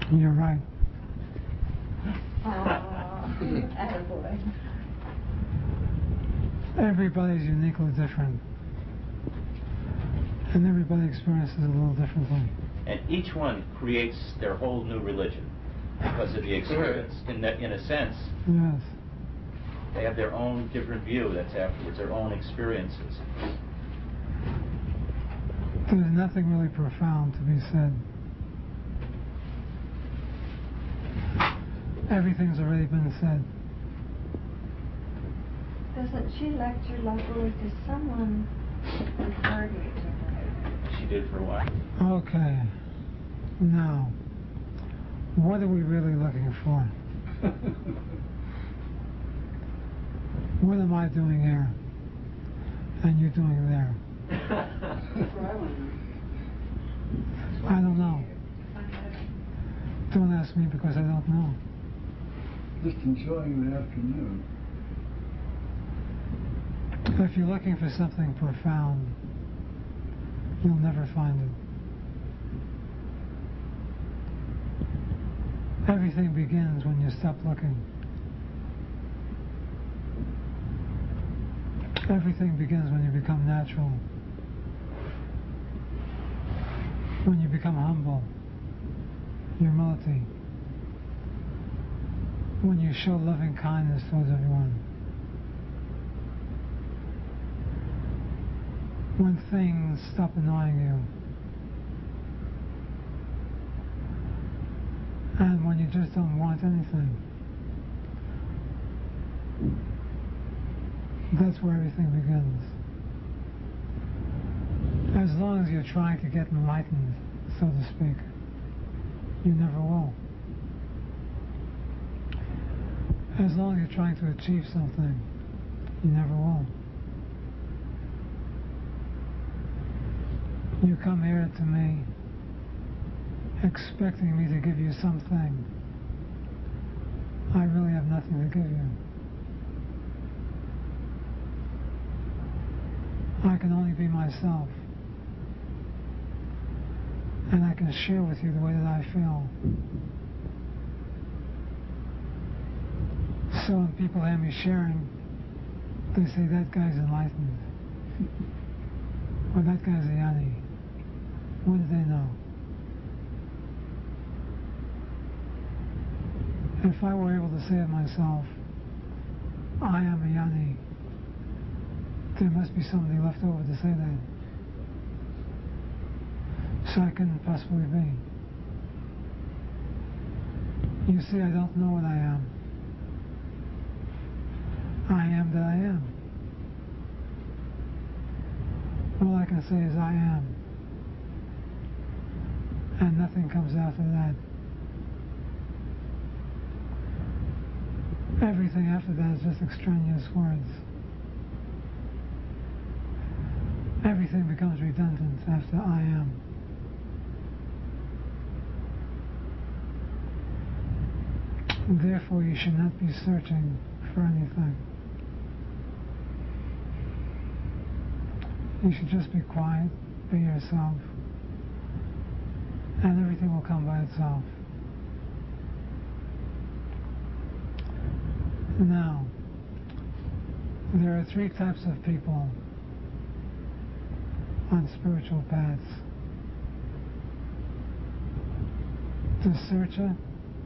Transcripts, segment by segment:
You're right. Attaboy. Everybody's uniquely different. And everybody experiences it a little differently. And each one creates their whole new religion because of the experience. In a sense, Yes. they have their own different view that's afterwards, their own experiences. There's nothing really profound to be said. Everything's already been said. Doesn't she lecture locally to someone referred me to her? She did for a while. Okay. Now, what are we really looking for? What am I doing here? And you doing there? I don't know. Don't ask me because I don't know. Just enjoying the afternoon. If you're looking for something profound, you'll never find it. Everything begins when you stop looking. Everything begins when you become natural. When you become humble. Humility. When you show loving kindness towards everyone. When things stop annoying you. And when you just don't want anything. That's where everything begins. As long as you're trying to get enlightened, so to speak, you never will. As long as you're trying to achieve something, you never will. You come here to me expecting me to give you something. I really have nothing to give you. I can only be myself. And I can share with you the way that I feel. So when people hear me sharing, they say that guy's enlightened. Or that guy's a Yanni. What do they know? If I were able to say of myself, I am a Yanni, there must be somebody left over to say that. So I couldn't possibly be. You see, I don't know what I am. I am that I am. All I can say is I am. And nothing comes after that. Everything after that is just extraneous words. Everything becomes redundant after I am. Therefore, you should not be searching for anything. You should just be quiet, be yourself, and everything will come by itself. Now, there are three types of people on spiritual paths. The searcher,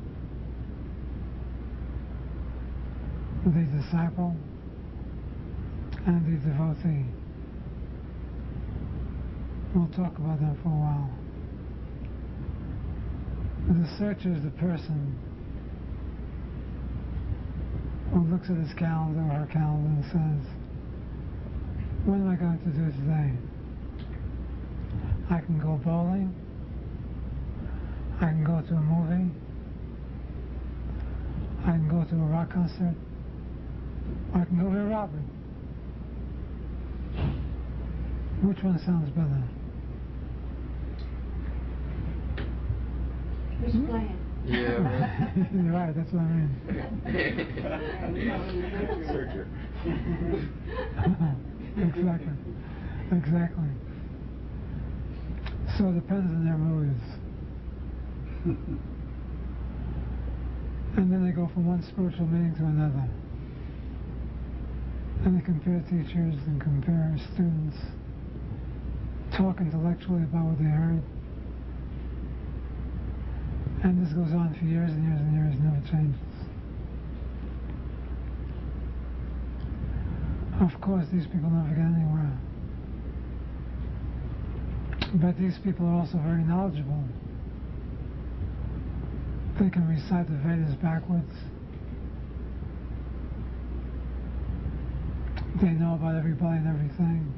the disciple, and the devotee. We'll talk about them for a while. The searcher is the person who looks at his calendar or her calendar and says, what am I going to do today? I can go bowling, I can go to a movie, I can go to a rock concert, or I can go hear Robert. Which one sounds better? Who's playing? Yeah. Right, that's what I mean. Searcher. Exactly. So it depends on their moods. And then they go from one spiritual meeting to another. And they compare teachers and compare students, talk intellectually about what they heard. And this goes on for years and years and years, never changes. Of course, these people never get anywhere. But these people are also very knowledgeable. They can recite the Vedas backwards. They know about everybody and everything.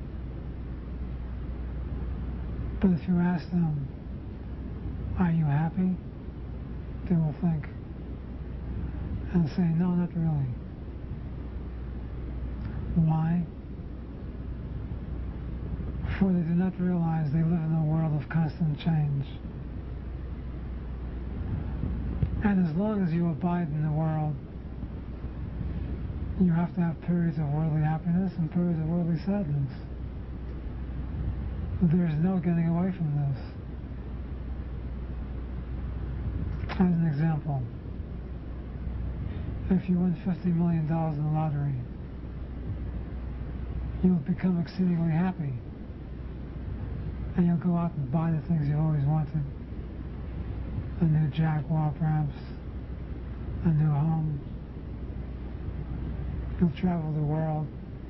But if you ask them, are you happy? They will think and say, no, not really. Why? For they do not realize they live in a world of constant change. And as long as you abide in the world, you have to have periods of worldly happiness and periods of worldly sadness. There's no getting away from this. As an example, if you win $50 million in the lottery, you'll become exceedingly happy. And you'll go out and buy the things you've always wanted. A new Jaguar, perhaps. A new home. You'll travel the world.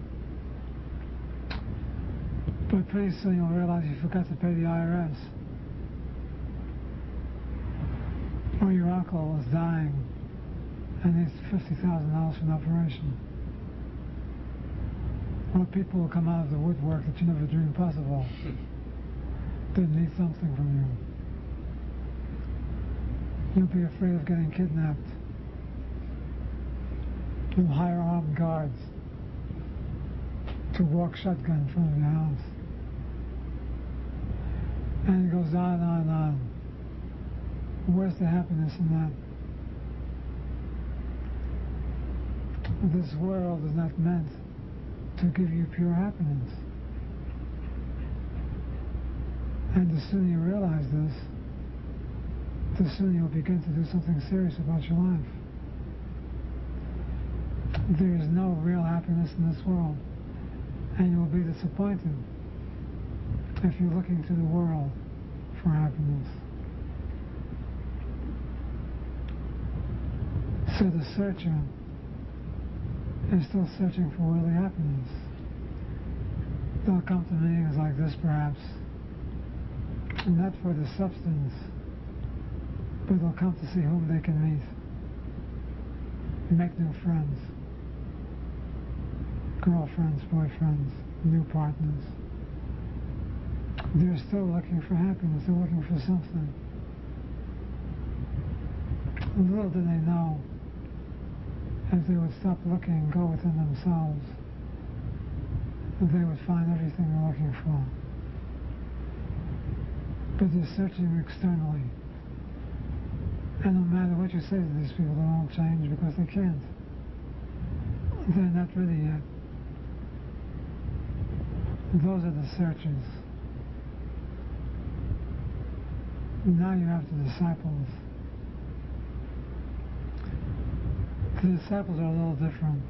But pretty soon you'll realize you forgot to pay the IRS. Or your uncle is dying and needs $50,000 for an operation. Or people will come out of the woodwork that you never dreamed possible. They need something from you. You'll be afraid of getting kidnapped. You'll hire armed guards to walk shotgun in front of your house. And it goes on and on and on. Where's the happiness in that? This world is not meant to give you pure happiness. And the sooner you realize this, the sooner you'll begin to do something serious about your life. There is no real happiness in this world, and you'll be disappointed if you're looking to the world for happiness. So the searcher is still searching for worldly happiness. They'll come to meetings like this, perhaps, not for the substance, but they'll come to see whom they can meet, make new friends, girlfriends, boyfriends, new partners. They're still looking for happiness, they're looking for something. Little do they know, if they would stop looking and go within themselves, they would find everything they're looking for. But they're searching externally. And no matter what you say to these people, they won't change because they can't. They're not ready yet. Those are the searchers. Now you have the disciples. The disciples are a little different.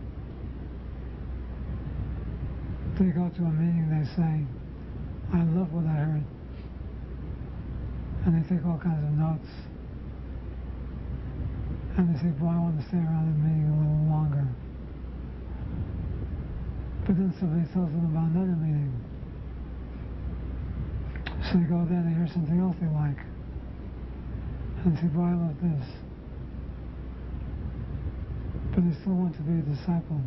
They go to a meeting, they say, I love what I heard. And they take all kinds of notes. And they say, boy, I want to stay around the meeting a little longer. But then somebody tells them about another meeting. So they go there and they hear something else they like. And they say, boy, I love this. But they still want to be a disciple.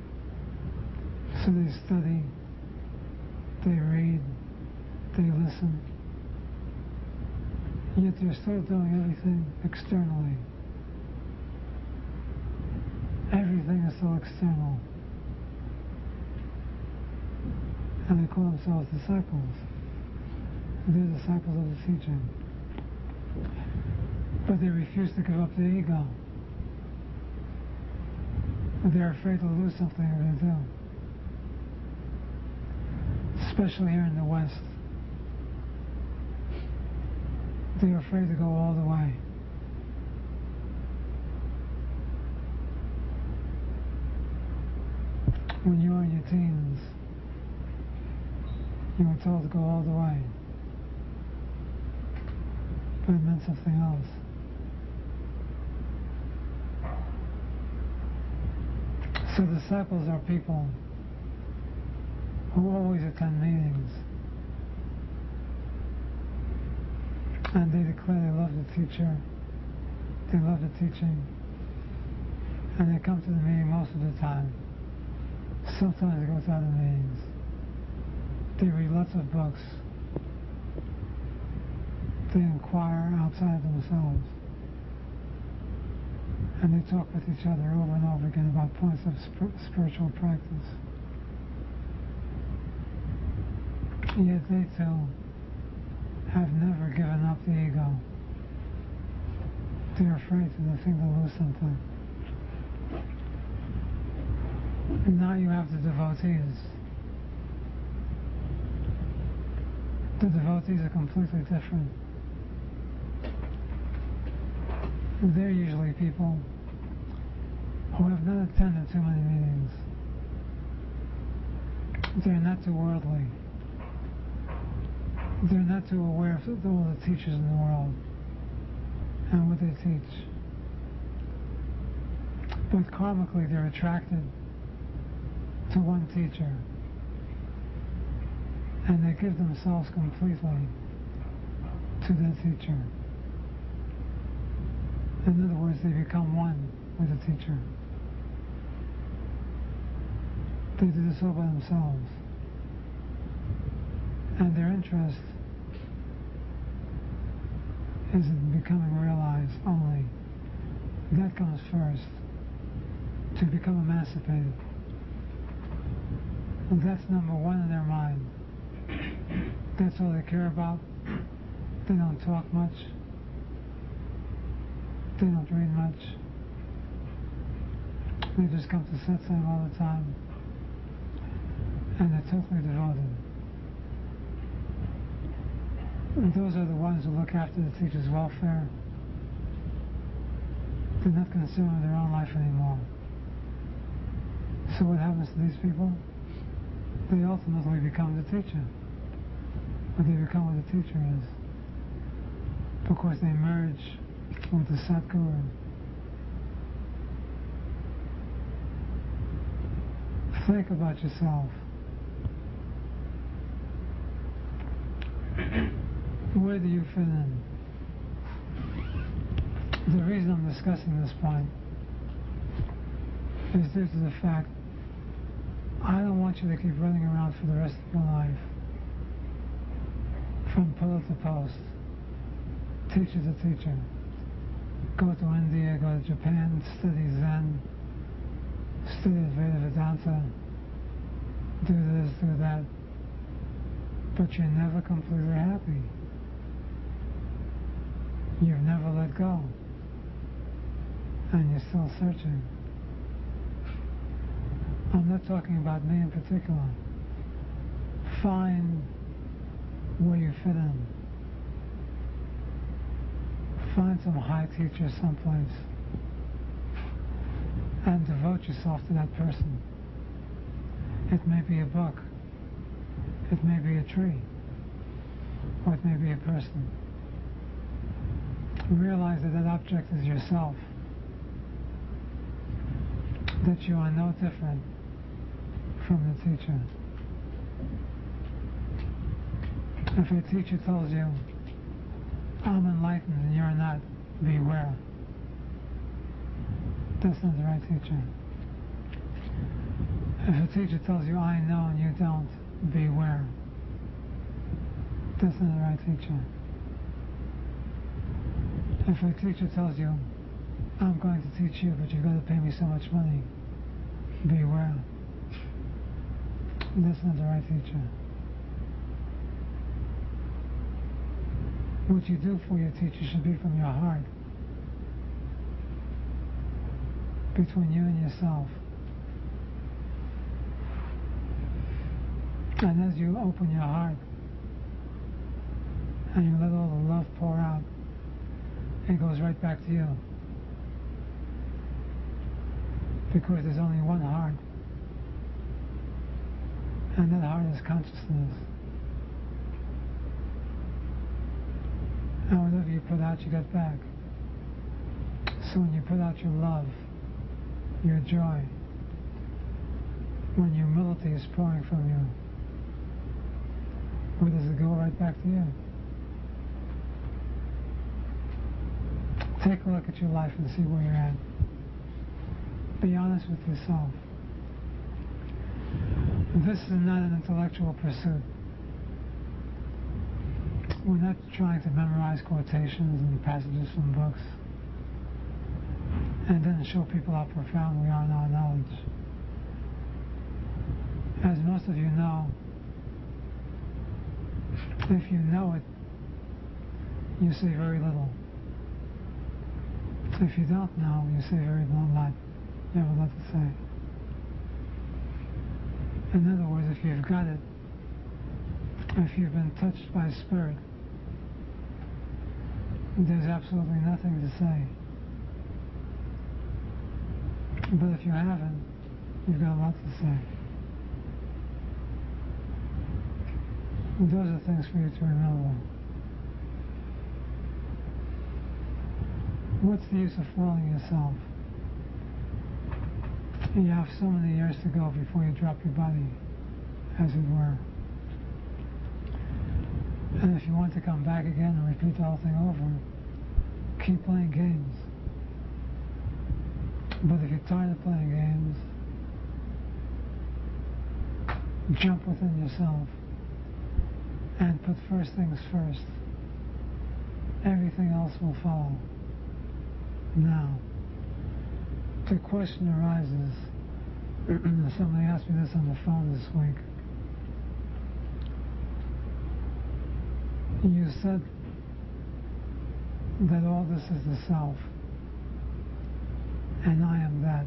So they study, they read, they listen. Yet they're still doing everything externally. Everything is still external. And they call themselves disciples. They're disciples of the teaching. But they refuse to give up their ego. They're afraid to lose something if they do. Especially here in the West. They're afraid to go all the way. when you were in your teens, you were told to go all the way, but it meant something else. So disciples are people who always attend meetings, and they declare they love the teacher, they love the teaching, and they come to the meeting most of the time. Sometimes they go to other meetings. They read lots of books. They inquire outside themselves. And they talk with each other over and over again about points of spiritual practice. Yet they too have never given up the ego. They're afraid to think they'll lose something. And now you have the devotees. The devotees are completely different. They're usually people who have not attended too many meetings. They're not too worldly. They're not too aware of all the teachers in the world and what they teach. But karmically they're attracted to one teacher, and they give themselves completely to that teacher. In other words, they become one with the teacher. They do this all by themselves. And their interest is in becoming realized only. That comes first, to become emancipated. And that's number one in their mind. That's all they care about. They don't talk much. They don't read much. They just come to satsang all the time. And they're totally devoted. And those are the ones who look after the teacher's welfare. They're not concerned with their own life anymore. So what happens to these people? They ultimately become the teacher. Or they become what the teacher is. Because they merge with the Satguru. Think about yourself. Where do you fit in? The reason I'm discussing this point is due to the fact I don't want you to keep running around for the rest of your life from pillar to post, teacher to teacher. Go to India, go to Japan, study Zen, study Advaita Vedanta, do this, do that, but you're never completely happy. You've never let go, and you're still searching. I'm not talking about me in particular. Find where you fit in. Find some high teacher someplace and devote yourself to that person. It may be a book, it may be a tree, or it may be a person. Realize that that object is yourself, that you are no different from the teacher. If a teacher tells you, I'm enlightened and you're not, beware. That's not the right teacher. If a teacher tells you, I know and you don't, beware. That's not the right teacher. If a teacher tells you, I'm going to teach you, but you've got to pay me so much money, beware. That's not the right teacher. What you do for your teacher should be from your heart, between you and yourself. And as you open your heart and you let all the love pour out, it goes right back to you. Because there's only one heart And that heart is consciousness. And whatever you put out, you get back. So when you put out your love, your joy, when humility is pouring from you, where does it go? Right back to you. Take a look at your life and see where you're at. Be honest with yourself. This is not an intellectual pursuit. We're not trying to memorize quotations and passages from books and then show people how profound we are in our knowledge. As most of you know, if you know it, you say very little. If you don't know, you say very lot. You have a lot to say. In other words, if you've got it, if you've been touched by Spirit, there's absolutely nothing to say. But if you haven't, you've got a lot to say. Those are things for you to remember. What's the use of fooling yourself? You have so many years to go before you drop your body, as it were. And if you want to come back again and repeat the whole thing over, keep playing games. But if you're tired of playing games, jump within yourself and put first things first. Everything else will follow. Now, the question arises, somebody asked me this on the phone this week. You said that all this is the self, and I am that.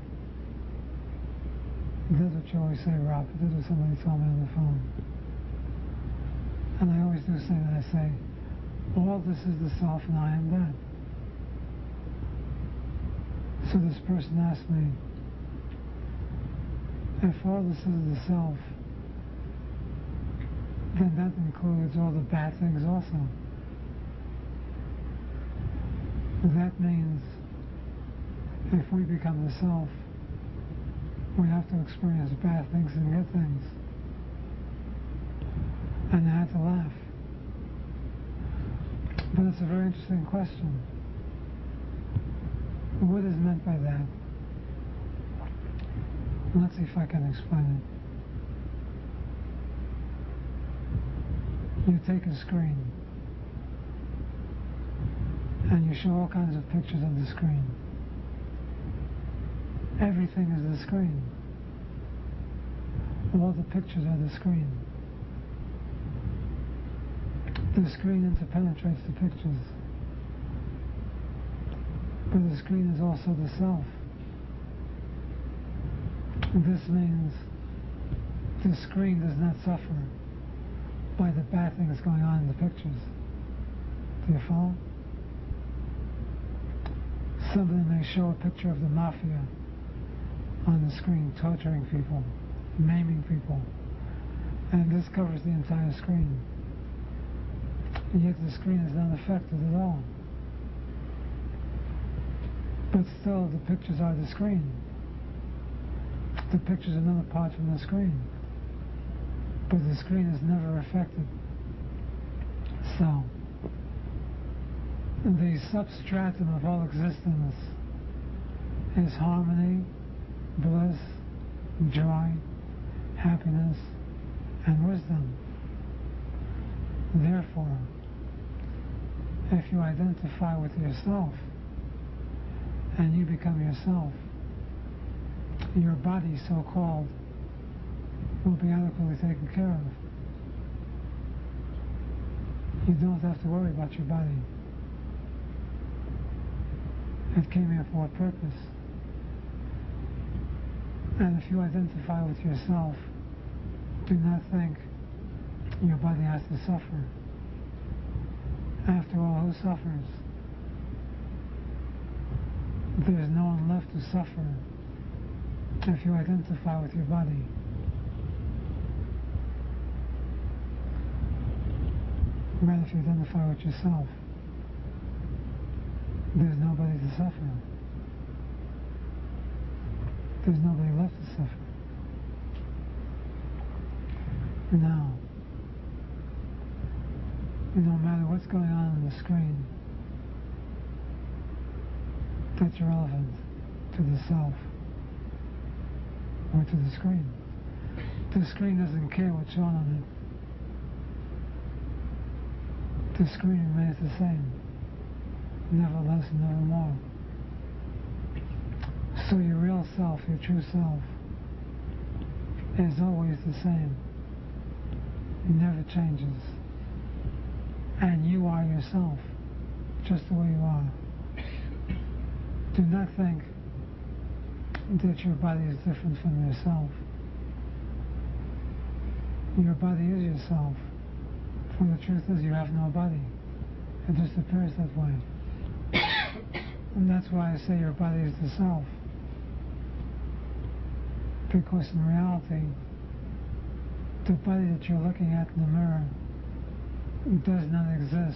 That's what you always say, Rob. That's what somebody told me on the phone. And I always do say that. I say, all this is the self, and I am that. So this person asked me, if all this is the self, then that includes all the bad things also. That means if we become the self, we have to experience bad things and good things. And I had to laugh. But it's a very interesting question. What is meant by that? Let's see if I can explain it. You take a screen and you show all kinds of pictures on the screen. Everything is the screen. All the pictures are the screen. The screen interpenetrates the pictures. But the screen is also the self. This means the screen does not suffer by the bad things going on in the pictures. Do you follow? Somebody may show a picture of the mafia on the screen, torturing people, maiming people, and this covers the entire screen. And yet the screen is not affected at all. But still, the pictures are the screen. The pictures are not apart from the screen. But the screen is never affected. So, the substratum of all existence is harmony, bliss, joy, happiness, and wisdom. Therefore, if you identify with yourself and you become yourself, your body, so-called, will be adequately taken care of. You don't have to worry about your body. It came here for a purpose. And if you identify with yourself, do not think your body has to suffer. After all, who suffers? There's no one left to suffer if you identify with your body. Right, if you identify with yourself, there's nobody to suffer. There's nobody left to suffer. Now, no matter what's going on the screen, that's relevant to the self or to the screen. The screen doesn't care what's shown on it. The screen remains the same, never less and never more. So your real self, your true self, is always the same. It never changes. And you are yourself, just the way you are. Do not think that your body is different from yourself. Your body is yourself. For the truth is, you have no body. It just appears that way. And that's why I say your body is the self. Because in reality, the body that you're looking at in the mirror does not exist.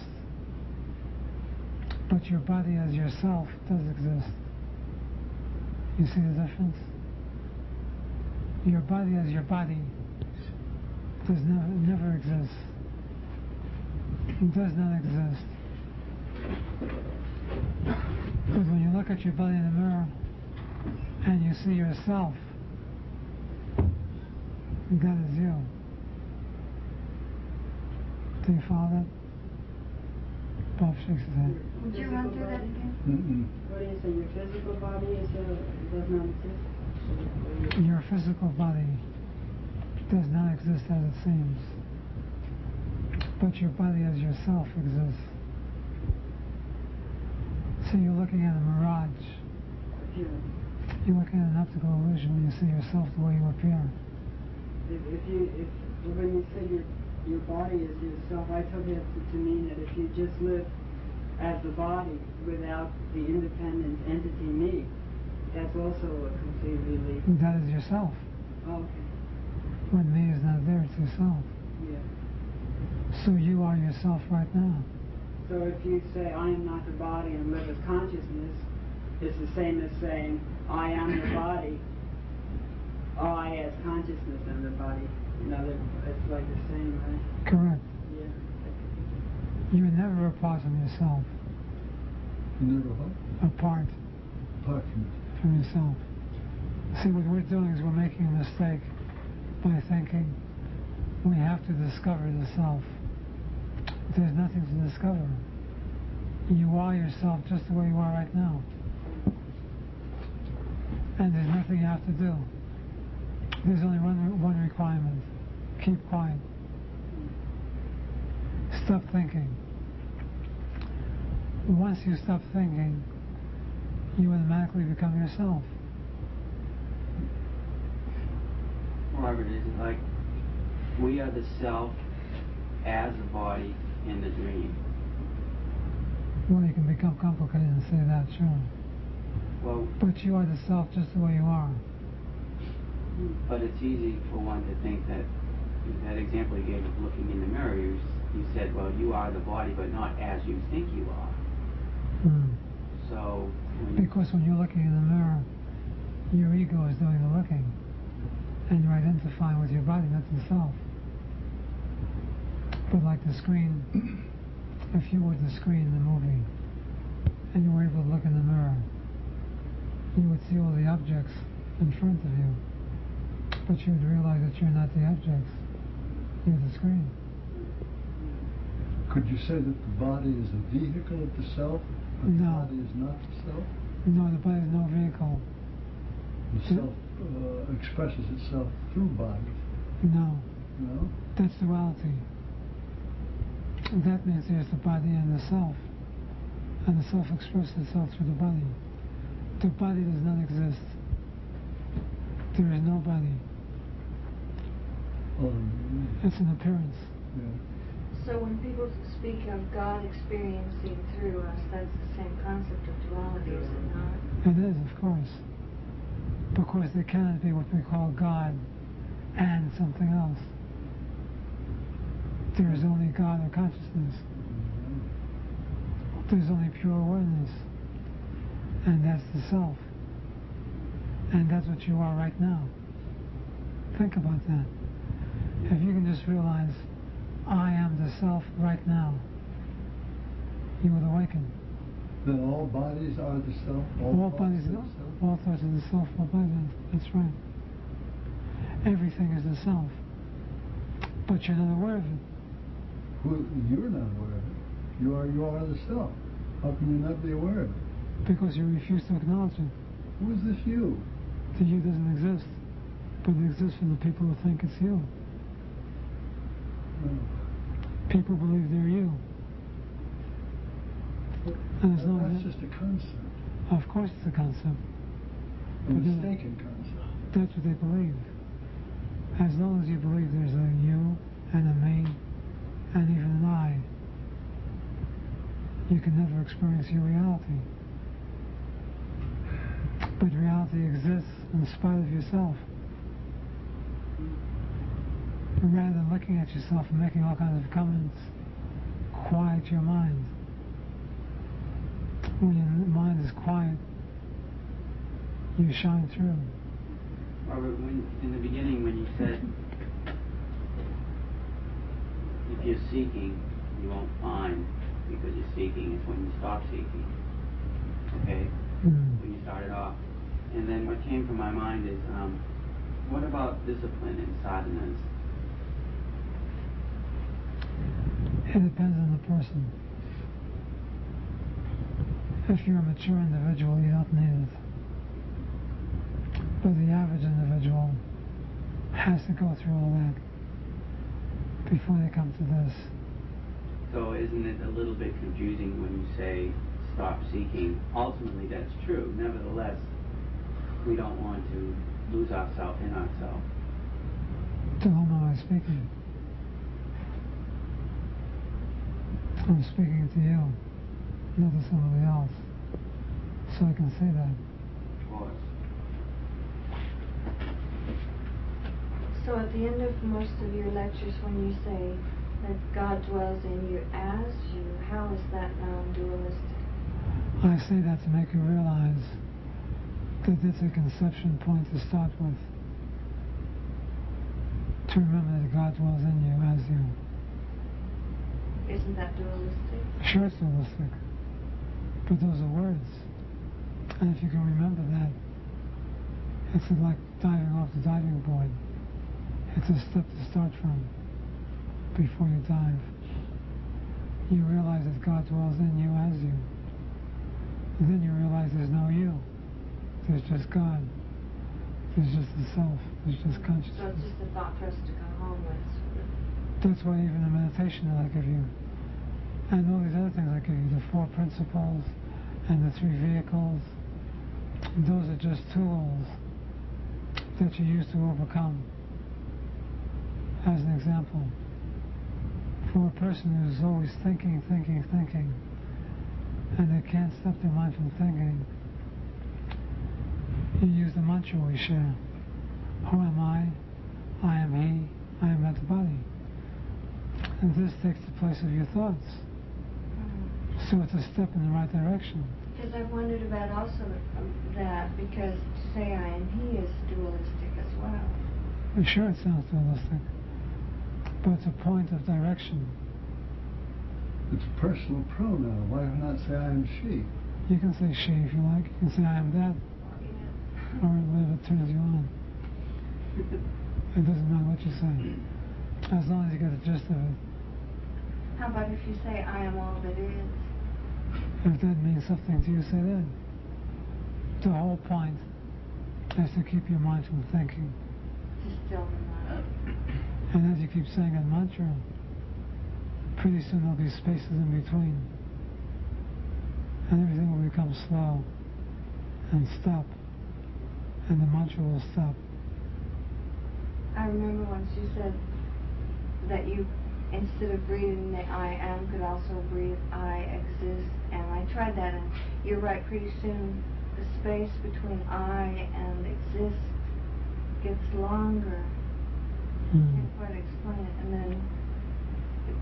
But your body as yourself does exist. You see the difference? Your body as your body never exists. It does not exist. But when you look at your body in the mirror and you see yourself, that is you. Do you follow that? Bob shakes his head. Would you run through that again? What do you say? Your physical body does not exist? Your physical body does not exist as it seems. But your body as yourself exists. So you're looking at a mirage. Yeah. You're looking at an optical illusion when you see yourself the way you appear. When you say your body is yourself, I took it to mean that if you just live as the body without the independent entity me, that's also a complete relief. That is yourself. Oh, okay. When me is not there, it's yourself. Yeah. So you are yourself right now. So if you say I am not the body and live as consciousness, it's the same as saying I am the body. I as consciousness am the body. It's like the same, right? Correct. Yeah. You're never apart from yourself. Never what? Apart Apart from yourself. See, what we're doing is we're making a mistake by thinking we have to discover the self. There's nothing to discover. You are yourself just the way you are right now. And there's nothing you have to do. There's only one requirement. Keep quiet. Stop thinking. Once you stop thinking, you automatically become yourself. Robert, is it like we are the self as a body in the dream? Well, you can become complicated and say that, sure. Well, but you are the self just the way you are. But it's easy for one to think that example you gave of looking in the mirror, you said, well, you are the body, but not as you think you are. So because when you're looking in the mirror, your ego is doing the looking, and you're identifying with your body, not the self. But like the screen, if you were the screen in the movie, and you were able to look in the mirror, you would see all the objects in front of you, but you would realize that you're not the objects, you're the screen. Could you say that the body is a vehicle of the self, but the body is not the self? No, the body is no vehicle. The self expresses itself through bodies. No. No? That's duality. That means there's the body and the self. And the self expresses itself through the body. The body does not exist. There is no body. It's an appearance. Yeah. So when people speak of God experiencing through us, that's the same concept of duality, is it not? It is, of course. Because there cannot be what we call God and something else. There is only God or consciousness. There's only pure awareness. And that's the self. And that's what you are right now. Think about that. If you can just realize, I am the self right now, you will awaken. Then all bodies are the self? All bodies, all thoughts are the self, all bodies, that's right. Everything is the self. But you're not aware of it. You're not aware of it. You are the self. How can you not be aware of it? Because you refuse to acknowledge it. Who is this you? The you doesn't exist. But it exists for the people who think it's you. People believe they're you. And as long as that's just a concept. Of course it's a concept. A mistaken concept. That's what they believe. As long as you believe there's a you and a me and even an I, you can never experience your reality. But reality exists in spite of yourself. Rather than looking at yourself and making all kinds of comments, quiet your mind. When your mind is quiet, you shine through. Robert, in the beginning when you said, if you're seeking, you won't find because you're seeking, it's when you stop seeking. Okay? When you started off. And then what came to my mind is, what about discipline and sadhanas? It depends on the person. If you're a mature individual, you don't need it. But the average individual has to go through all that before they come to this. So isn't it a little bit confusing when you say stop seeking? Ultimately that's true. Nevertheless, we don't want to lose ourselves in ourselves. To whom am I speaking? I'm speaking to you, not to somebody else. So I can say that. Of course. So at the end of most of your lectures, when you say that God dwells in you as you, how is that non-dualistic? I say that to make you realize that it's a conception point to start with. To remember that God dwells in you as you. Isn't that dualistic? Sure, it's dualistic. But those are words. And if you can remember that, it's like diving off the diving board. It's a step to start from before you dive. You realize that God dwells in you as you. And then you realize there's no you. There's just God. There's just the self. There's just consciousness. So it's just a thought for us to go home with. That's why even the meditation that I give you, and all these other things I give you, the 4 principles and the 3 vehicles, those are just tools that you use to overcome. As an example, for a person who's always thinking, and they can't stop their mind from thinking, you use the mantra we share. Who am I? I am he. I am not the body. And this takes the place of your thoughts. So it's a step in the right direction. Because I've wondered about also that, because to say I am he is dualistic as well. And sure, it sounds dualistic, but it's a point of direction. It's a personal pronoun. Why not say I am she? You can say she if you like. You can say I am that, or whatever turns you on. It doesn't matter what you say, as long as you get the gist of it. How about if you say I am all that is? If that means something to you, say that. The whole point is to keep your mind from thinking. To still the mind. And as you keep saying that mantra, pretty soon there'll be spaces in between. And everything will become slow and stop. And the mantra will stop. I remember once you said that you, instead of breathing the I am, could also breathe I exist. And I tried that, and you're right, pretty soon the space between I and exist gets longer. I can't quite explain it. And then it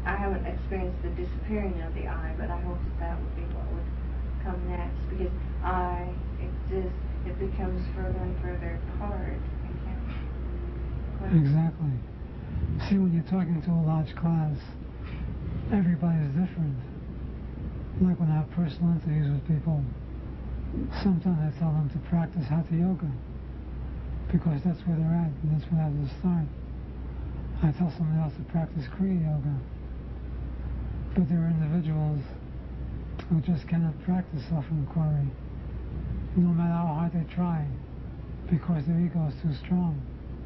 I haven't experienced the disappearing of the I, but I hope that would be what would come next, because I exist, it becomes further and further apart. I can't quite. Exactly. See, when you're talking to a large class, everybody's different. Like when I have personal interviews with people, sometimes I tell them to practice Hatha Yoga, because that's where they're at, and that's where they have to start. I tell somebody else to practice Kriya Yoga, but there are individuals who just cannot practice self-inquiry, no matter how hard they try, because their ego is too strong.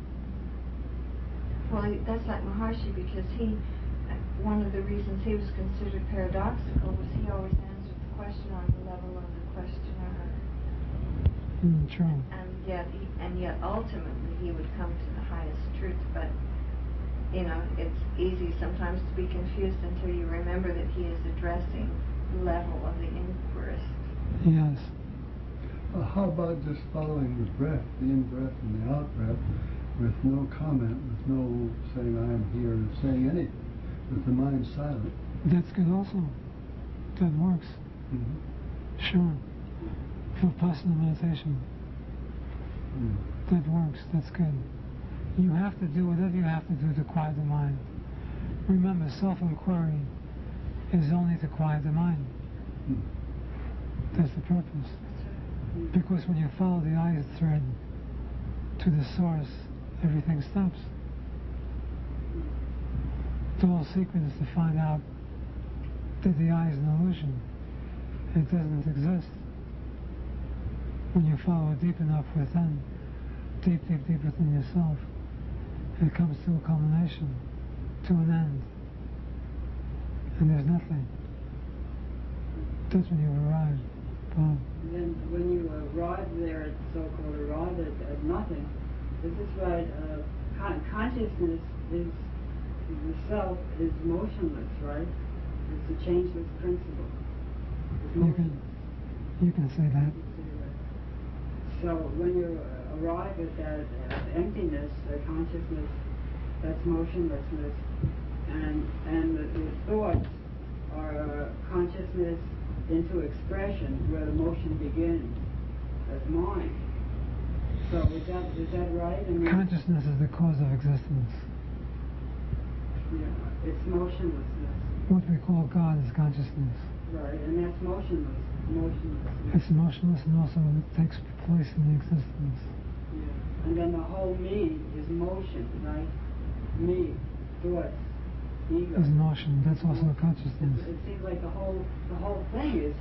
Well, that's like Maharshi, because one of the reasons he was considered paradoxical was he always answered the question on the level of the questioner. True. And yet ultimately he would come to the highest truth. But it's easy sometimes to be confused until you remember that he is addressing the level of the inquirist. Yes. How about just following the breath, the in-breath and the out-breath, with no comment, with no saying I am here, or saying anything, with the mind silent? That's good also. That works. Mm-hmm. Sure. Vipassana meditation. That works. That's good. You have to do whatever you have to do to quiet the mind. Remember, self-inquiry is only to quiet the mind. That's the purpose. Because when you follow the eye thread to the source, everything stops. The whole secret is to find out that the eye is an illusion. It doesn't exist. When you follow it deep enough within, deep within yourself, it comes to a culmination, to an end. And there's nothing. That's when you've arrived. Bob. Then when you arrive there, at so-called arrive at nothing, this is right, consciousness is, the self is motionless, right? It's a changeless principle. It's motionless. You can say that. So when you arrive at that emptiness, consciousness, that's motionlessness, and the thoughts are consciousness into expression, where the motion begins as mind. So is that right? I mean, consciousness is the cause of existence. Yeah, it's motionlessness. What we call God is consciousness. Right, and that's motionless. It's motionless, and also it takes place in the existence. Yeah, and then the whole me is motion, right? Me, thoughts, ego. Is motion. That's also consciousness. It seems like the whole thing is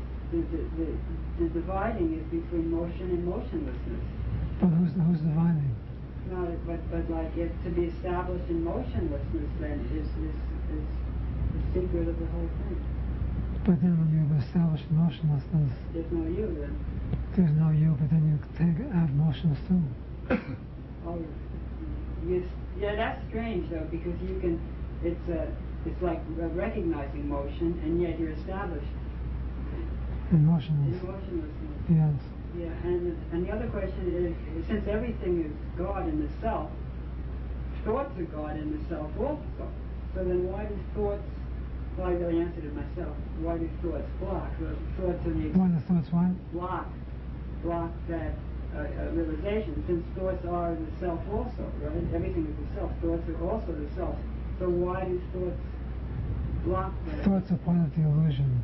the dividing is between motion and motionlessness. But who's dividing? No, but like if to be established in motionlessness then is the secret of the whole thing. But then when you've established motionlessness, there's no you then. There's no you, but then you add motions too. Oh, yes. Yeah, that's strange though, because you can. It's like recognizing motion, and yet you're established in motionlessness. In motionlessness. Yes. Yeah, and the other question is, since everything is God in the self, thoughts are God in the self also. So then why do thoughts? Well, I really answered it myself. Why do thoughts block? Thoughts are the why do thoughts what? Block that realization. Since thoughts are the self also, right? Everything is the self. Thoughts are also the self. So why do thoughts block that? Thoughts are part of the illusion.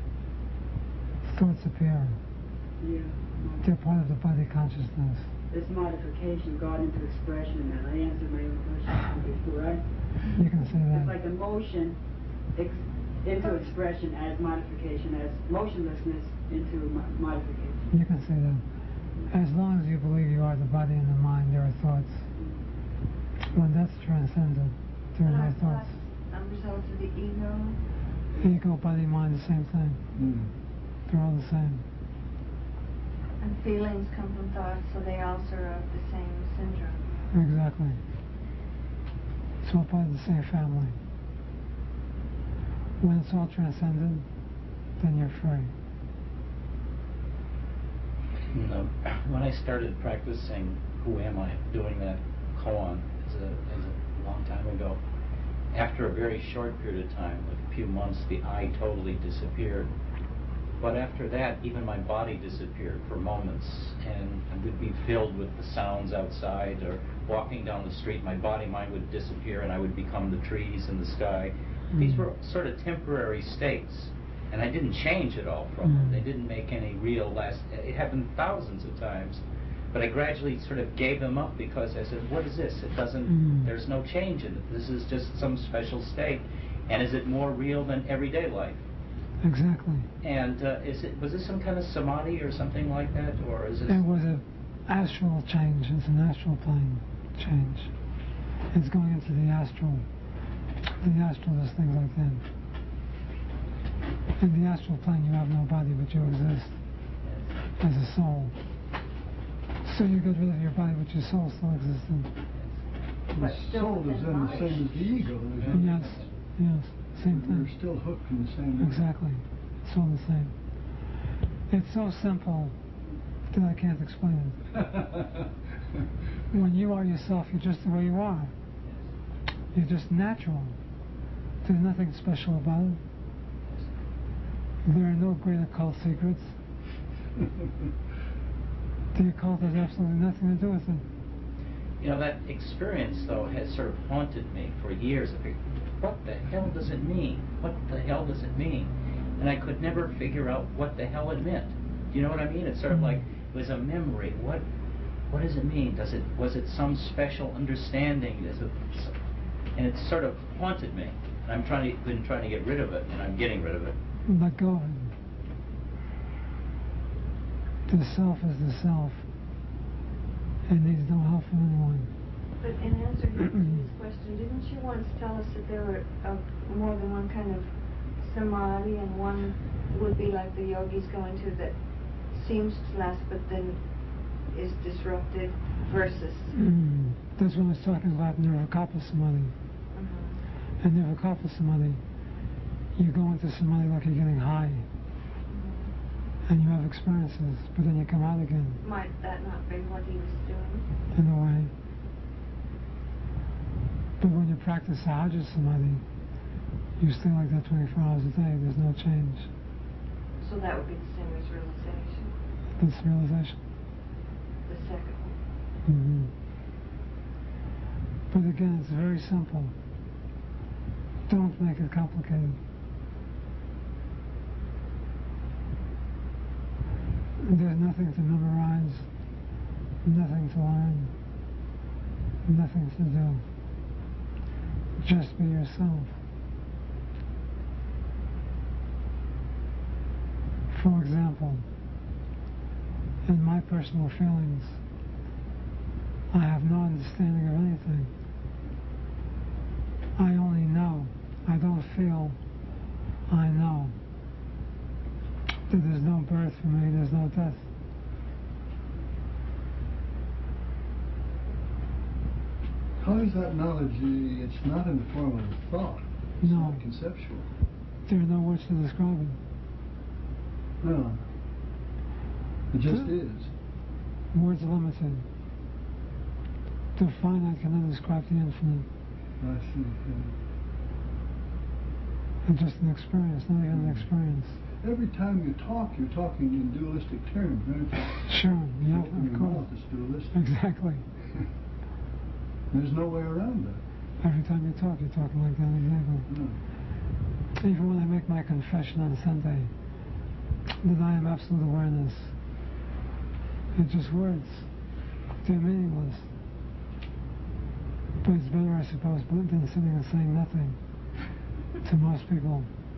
Thoughts appear. Yeah. They're part of the body consciousness. This modification got into expression, and I answered my own question before, right? You can say that. It's like emotion into expression as modification, as motionlessness into modification. You can say that. As long as you believe you are the body and the mind, there are thoughts. When that's transcended, there are no thoughts. A result of the ego? Ego, body, mind, the same thing. They're all the same. And feelings come from thoughts, so they also are of the same syndrome. Exactly. It's all part of the same family. When it's all transcended, then you're free. When I started practicing Who Am I, doing that koan as a long time ago, after a very short period of time, like a few months, the I totally disappeared. But after that, even my body disappeared for moments, and I would be filled with the sounds outside, or walking down the street, my body mind would disappear, and I would become the trees and the sky. These were sort of temporary states, and I didn't change at all from them. They didn't make any real it happened thousands of times, but I gradually sort of gave them up because I said, what is this? It doesn't, there's no change in it. This is just some special state. And is it more real than everyday life? Exactly. And was this some kind of samadhi or something like that, or is it? It was an astral change. It's an astral plane change. It's going into the astral. The astral is things like that. In the astral plane, you have no body, but you exist as a soul. So you get rid of your body, but your soul still exists. The soul is then the same as the ego, isn't it? Yes, same thing. You're still hooked in the same way. Exactly. It's all the same. It's so simple that I can't explain it. When you are yourself, you're just the way you are. You're just natural. There's nothing special about it. There are no great occult secrets. The occult has absolutely nothing to do with it. You know, that experience, though, has sort of haunted me for years. I figured, what the hell does it mean? What the hell does it mean? And I could never figure out what the hell it meant. Do you know what I mean? It's sort of like it was a memory. What does it mean? Was it some special understanding? And it sort of haunted me. And I've been trying to get rid of it, and I'm getting rid of it. Let go of it. The self is the self. It needs no help from anyone. But in answer to his question, didn't you once tell us that there were more than one kind of samadhi, and one would be like the yogis go into that seems to last but then is disrupted versus... That's what I was talking about, Nirvikalpa Samadhi. In Nirvikalpa Samadhi, you go into Samadhi like you're getting high. And you have experiences, but then you come out again. Might that not be what he was doing? In a way. But when you practice Sahaja Samadhi, you stay like that 24 hours a day. There's no change. So that would be the same as realization? That's realization. The second one? But again, it's very simple. Don't make it complicated. There's nothing to memorize, nothing to learn, nothing to do. Just be yourself. For example, in my personal feelings, I have no understanding of anything. I only know. I don't feel. I know. That there's no birth for me, there's no death. How is that knowledge? It's not in the form of a thought. It's not conceptual. There are no words to describe it. No. It just is. Words are limited. The finite cannot describe the infinite. I see. It's just an experience, not even an experience. Every time you talk, you're talking in dualistic terms, aren't you? Sure, yeah, of course. It's dualistic. Exactly. There's no way around that. Every time you talk, you're talking like that, exactly. No. Even when I make my confession on Sunday, that I am absolute awareness, it's just words. They're meaningless. But it's better, I suppose, than sitting and saying nothing to most people.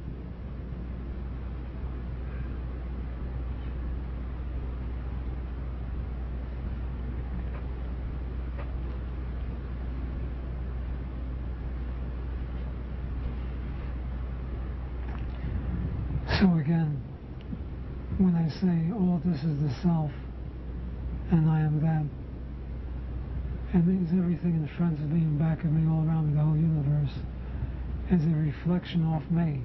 So again, when I say all this is the self and I am that, it means everything in front of me and back of me, all around me, the whole universe, is a reflection of me.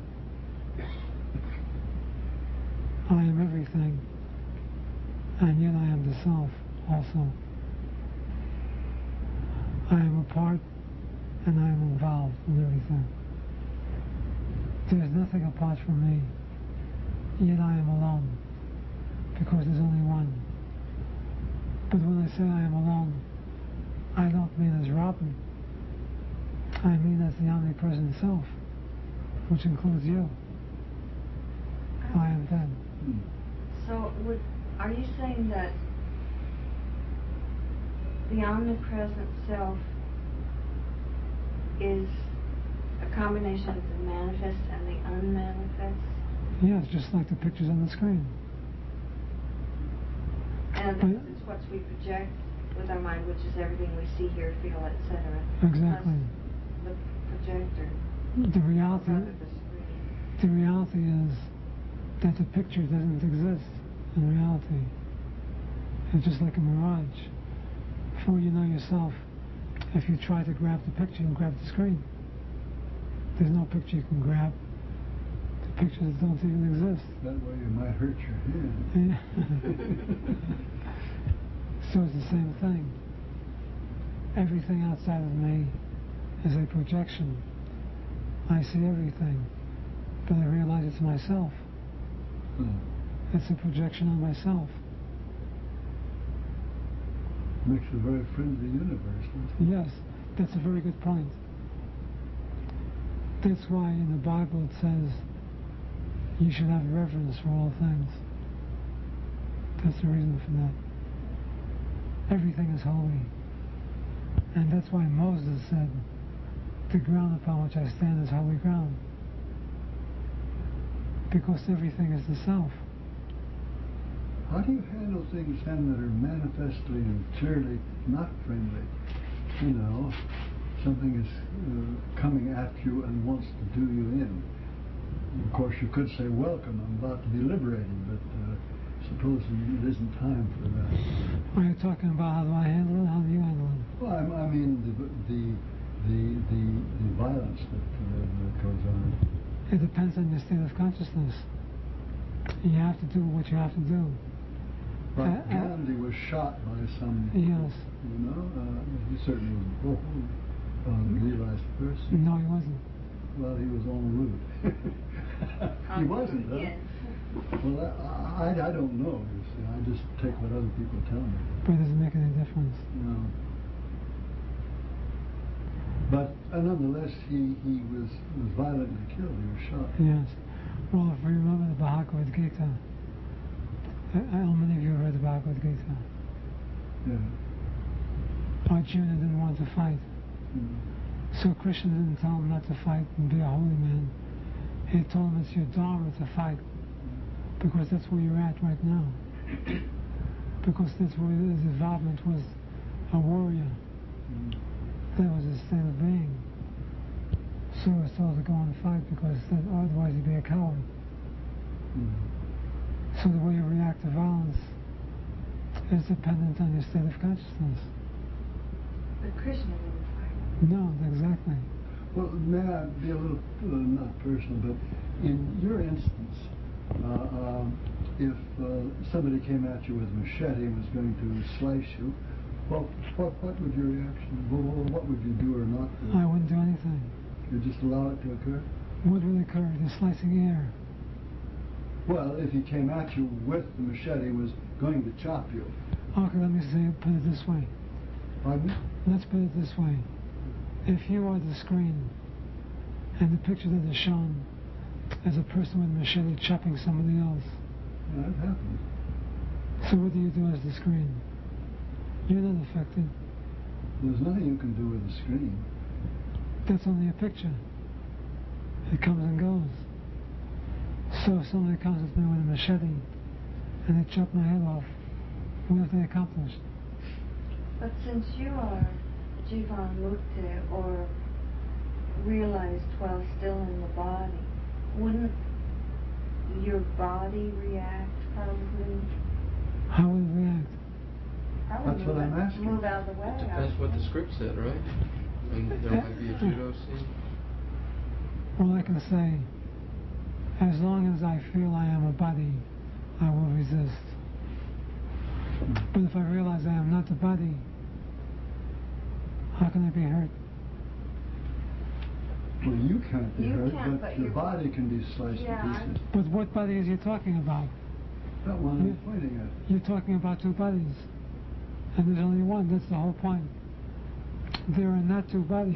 I am everything, and yet I am the self also. I am a part and I am involved in everything. There is nothing apart from me, yet I am alone, because there's only one. But when I say I am alone, I don't mean as Robin. I mean as the omnipresent self, which includes you. I am then. So, are you saying that the omnipresent self is a combination of the manifest and the unmanifest? Yes, just like the pictures on the screen. And it's what we project with our mind, which is everything we see, hear, feel, etc. Exactly. Plus the projector. The reality, Rather the screen. the reality is that the picture doesn't exist in reality. It's just like a mirage. Before you know yourself, if you try to grab the picture, you grab the screen. There's no picture you can grab. The pictures don't even exist. That way you might hurt your hand. So it's the same thing. Everything outside of me is a projection. I see everything, but I realize it's myself. It's a projection on myself. Makes a very friendly universe, doesn't it? Yes, that's a very good point. That's why in the Bible it says you should have reverence for all things. That's the reason for that. Everything is holy. And that's why Moses said, the ground upon which I stand is holy ground. Because everything is the self. How do you handle things then that are manifestly and clearly not friendly? You know, something is coming at you and wants to do you in. Of course, you could say, welcome, I'm about to be liberated, but supposing it isn't time for that. Are you talking about how do I handle it? How do you handle it? Well, I mean the violence that goes on. It depends on your state of consciousness. You have to do what you have to do. But Gandhi was shot by some, yes. You know, he certainly was a realized person. No, he wasn't. Well, he was en route. He wasn't, huh? Yes. Well, I don't know, you see. I just take what other people tell me. But it doesn't make any difference. No. But nonetheless, he was violently killed. He was shot. Yes. Well, if you remember the Bhagavad Gita, how many of you have read the Bhagavad Gita? Yeah. Arjuna didn't want to fight. So Krishna didn't tell him not to fight and be a holy man. He told him it's your dharma to fight. Because that's where you're at right now. Because that's where his involvement was a warrior. That was his state of being. So he was told to go and fight because otherwise he'd be a coward. So the way you react to violence is dependent on your state of consciousness. But Krishna didn't fight. No, exactly. Well, may I be a little, not personal, but in your instance, if somebody came at you with a machete and was going to slice you, well, what would your reaction be? What would you do or not do? I wouldn't do anything. You'd just allow it to occur? What would occur? Just slicing air. Well, if he came at you with the machete, was going to chop you. Okay, let me put it this way. Pardon me? Let's put it this way. If you are the screen, and the picture that is shown as a person with a machete chopping somebody else. Yeah, that happens. So what do you do as the screen? You're not affected. There's nothing you can do with the screen. That's only a picture. It comes and goes. So if somebody comes at me with a machete and they chop my head off, what have they accomplished? But since you are Jivan Mukti, or realized while still in the body, wouldn't your body react probably? How would it react? Probably That's what I'm asking. Move out of the way. It depends what the script said, right? And there might be a judo scene. Well, I can say, as long as I feel I am a body, I will resist. But if I realize I am not the body, how can I be hurt? Well, you can't be You hurt, can't, but but your your- body can be sliced Yeah, to pieces. But what body is he talking about? That one I'm pointing at. You're talking about two bodies. And there's only one. That's the whole point. There are not two bodies.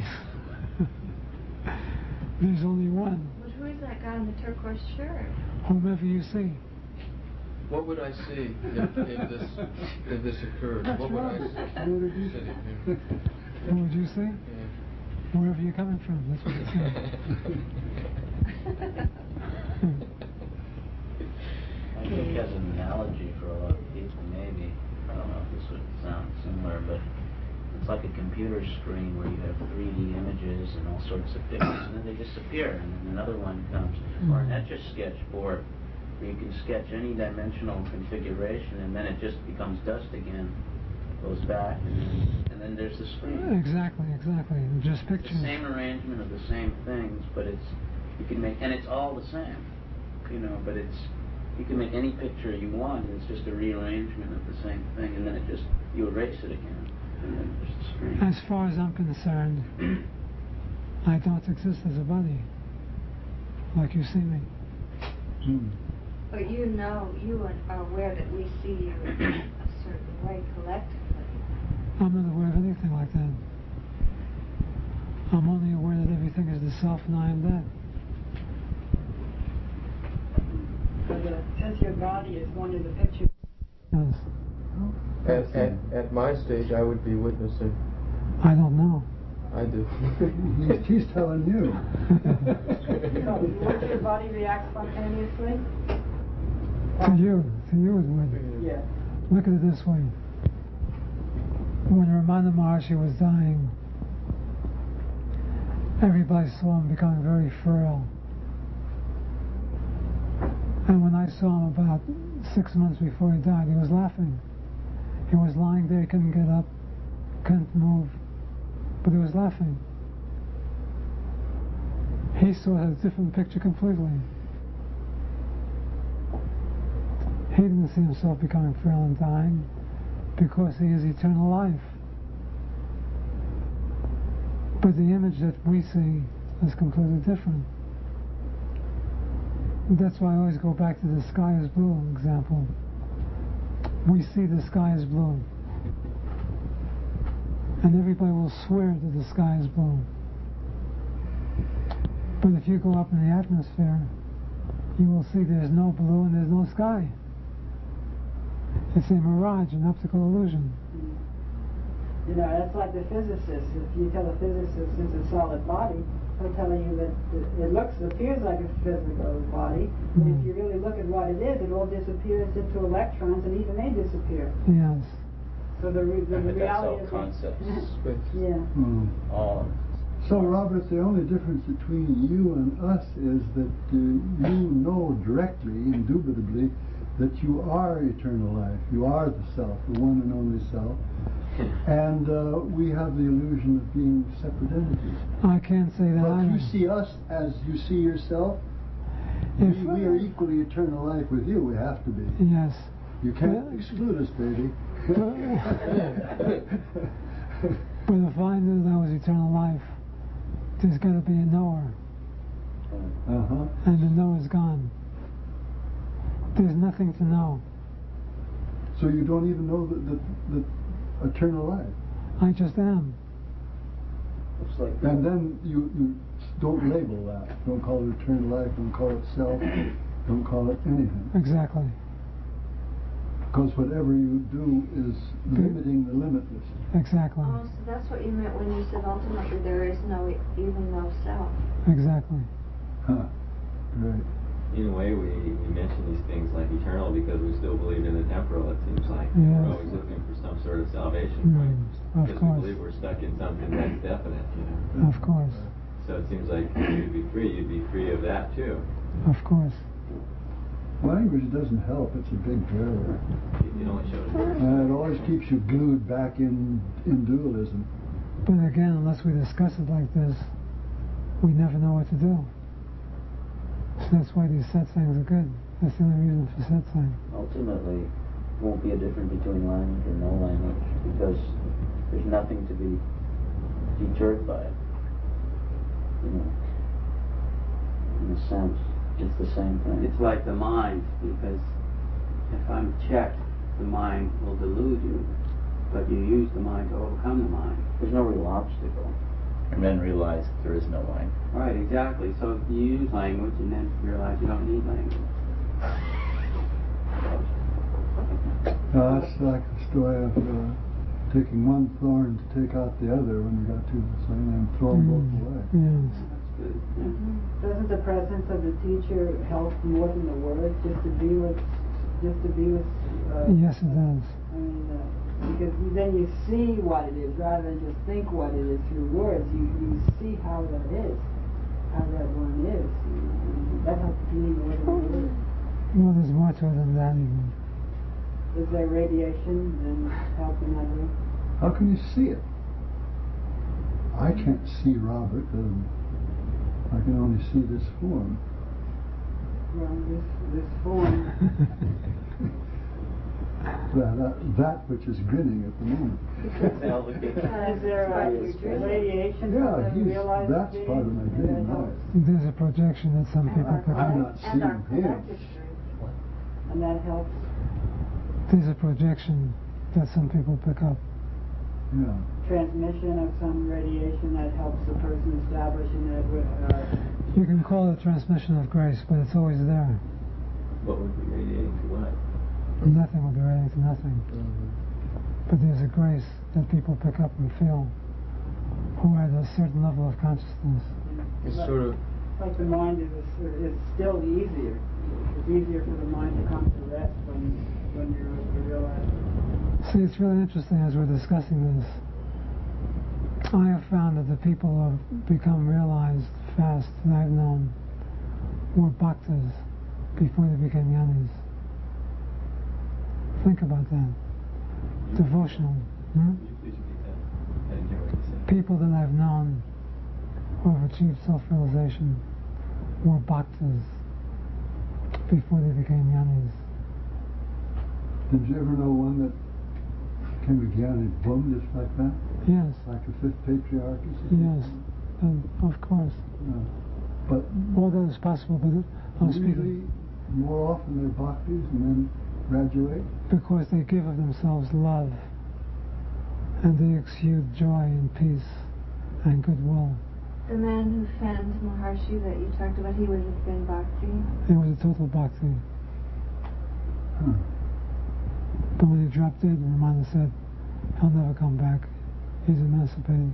There's only one. But who is that guy in the turquoise shirt? Whomever you see. What would I see if this occurred? That's What would I Robert. see? What did you Sitting say? here. What would you say? Yeah. Wherever you're coming from. That's what you're saying. I think as an analogy for a lot of people, maybe, I don't know if this would sound similar, but it's like a computer screen where you have 3D images and all sorts of pictures, and then they disappear, and then another one comes. Or an Etch-a-Sketch board, where you can sketch any dimensional configuration, and then it just becomes dust again, goes back, and then there's the screen. Exactly. Just It's pictures. the same arrangement of the same things, but you can make, and it's all the same, but you can make any picture you want, and it's just a rearrangement of the same thing, and then you erase it again, and then there's the screen. As far as I'm concerned, I don't exist as a body. Like you see me. But you are aware that we see you in a certain way collectively. I'm not aware of anything like that. I'm only aware that everything is the self and I am that. Since your body is going to the picture. Yes. At my stage, I would be witnessing. I don't know. I do. He's telling you. So, would your body react spontaneously? To you it would. Yeah. Look at it this way. When Ramana Maharshi was dying, everybody saw him becoming very frail. And when I saw him about 6 months before he died, he was laughing. He was lying there, he couldn't get up, couldn't move, but he was laughing. He saw a different picture completely. He didn't see himself becoming frail and dying because he is eternal life. But the image that we see is completely different. That's why I always go back to the sky is blue example. We see the sky is blue. And everybody will swear that the sky is blue. But if you go up in the atmosphere, you will see there's no blue and there's no sky. It's a mirage, an optical illusion. That's like the physicist. If you tell a physicist it's a solid body, he'll tell you that it appears like a physical body, but if you really look at what it is, it all disappears into electrons, and even they disappear. Yes. So the But reality that's all is concepts. yeah. All. So, Robert, the only difference between you and us is that you know directly, indubitably, that you are eternal life. You are the self, the one and only self. And we have the illusion of being separate entities. I can't say that. But you see us as you see yourself. We are equally eternal life with you. We have to be. Yes. You can't exclude us, baby. But if I knew that was eternal life, there's got to be a knower. And the knower's gone. There's nothing to know. So you don't even know the eternal life. I just am. And then you don't label that. Don't call it eternal life. Don't call it self. Don't call it anything. Exactly. Because whatever you do is limiting the limitless. Exactly. Oh, so that's what you meant when you said ultimately there is even no self. Exactly. Huh. Right. In a way, we mention these things like eternal because we still believe in the temporal. It seems like Yes. we're always looking for some sort of salvation point Of because course. we believe we're stuck in something that's definite. Of course. So it seems like you'd be free of that too. Of course. Language doesn't help. It's a big barrier. It only shows. And it always keeps you glued back in dualism. But again, unless we discuss it like this, we never know what to do. So that's why these satsangs are good. That's the only reason for satsang. Ultimately, it won't be a difference between language or no language because there's nothing to be deterred by it. in a sense. It's the same thing. It's like the mind, because if I'm checked, the mind will delude you, but you use the mind to overcome the mind. There's no real obstacle. And then realize there is no mind. Right, exactly. So you use language and then realize you don't need language. That's like the story of taking one thorn to take out the other when you got too much and then throw them both away. Yes. That's good. Yeah. Doesn't the presence of the teacher help more than the word? Just to be with. Yes, it does. I mean, because then you see what it is rather than just think what it is through words. You see how that is, how that one is. And that helps me more than words. Well, there's more to it than that even. Is there radiation and help in that way? How can you see it? I can't see Robert. I can only see this form. Well, this form. that which is grinning at the moment. Is there radiation? Yeah, that's vision? part of my dream. Right. There's a projection that some people pick I'm up. not seeing him. And that helps. There's a projection that some people pick up. Yeah. Transmission of some radiation that helps the person establish in that. You can call it transmission of grace, but it's always there. What would be radiating to what? Nothing will be relating to nothing. But there's a grace that people pick up and feel who are at a certain level of consciousness. It's sort of like the mind is still easier. It's easier for the mind to come to rest when you realize. See, it's really interesting as we're discussing this. I have found that the people who have become realized fast that I've known were bhaktas before they became yanis. Think about that. Devotional. People that I've known who have achieved self-realization were bhaktas before they became yanis. Did you ever know one that came to Gyani boom just like that? Yes. Like the fifth patriarch? Yes, of course. But all that is possible, but I'm usually speaking. More often they're bhaktis and then graduate? Because they give of themselves love and they exude joy and peace and goodwill. The man who fanned Maharshi that you talked about, he would have been bhakti? He was a total bhakti. Huh. But when he dropped dead, Ramana said, he'll never come back. He's emancipated.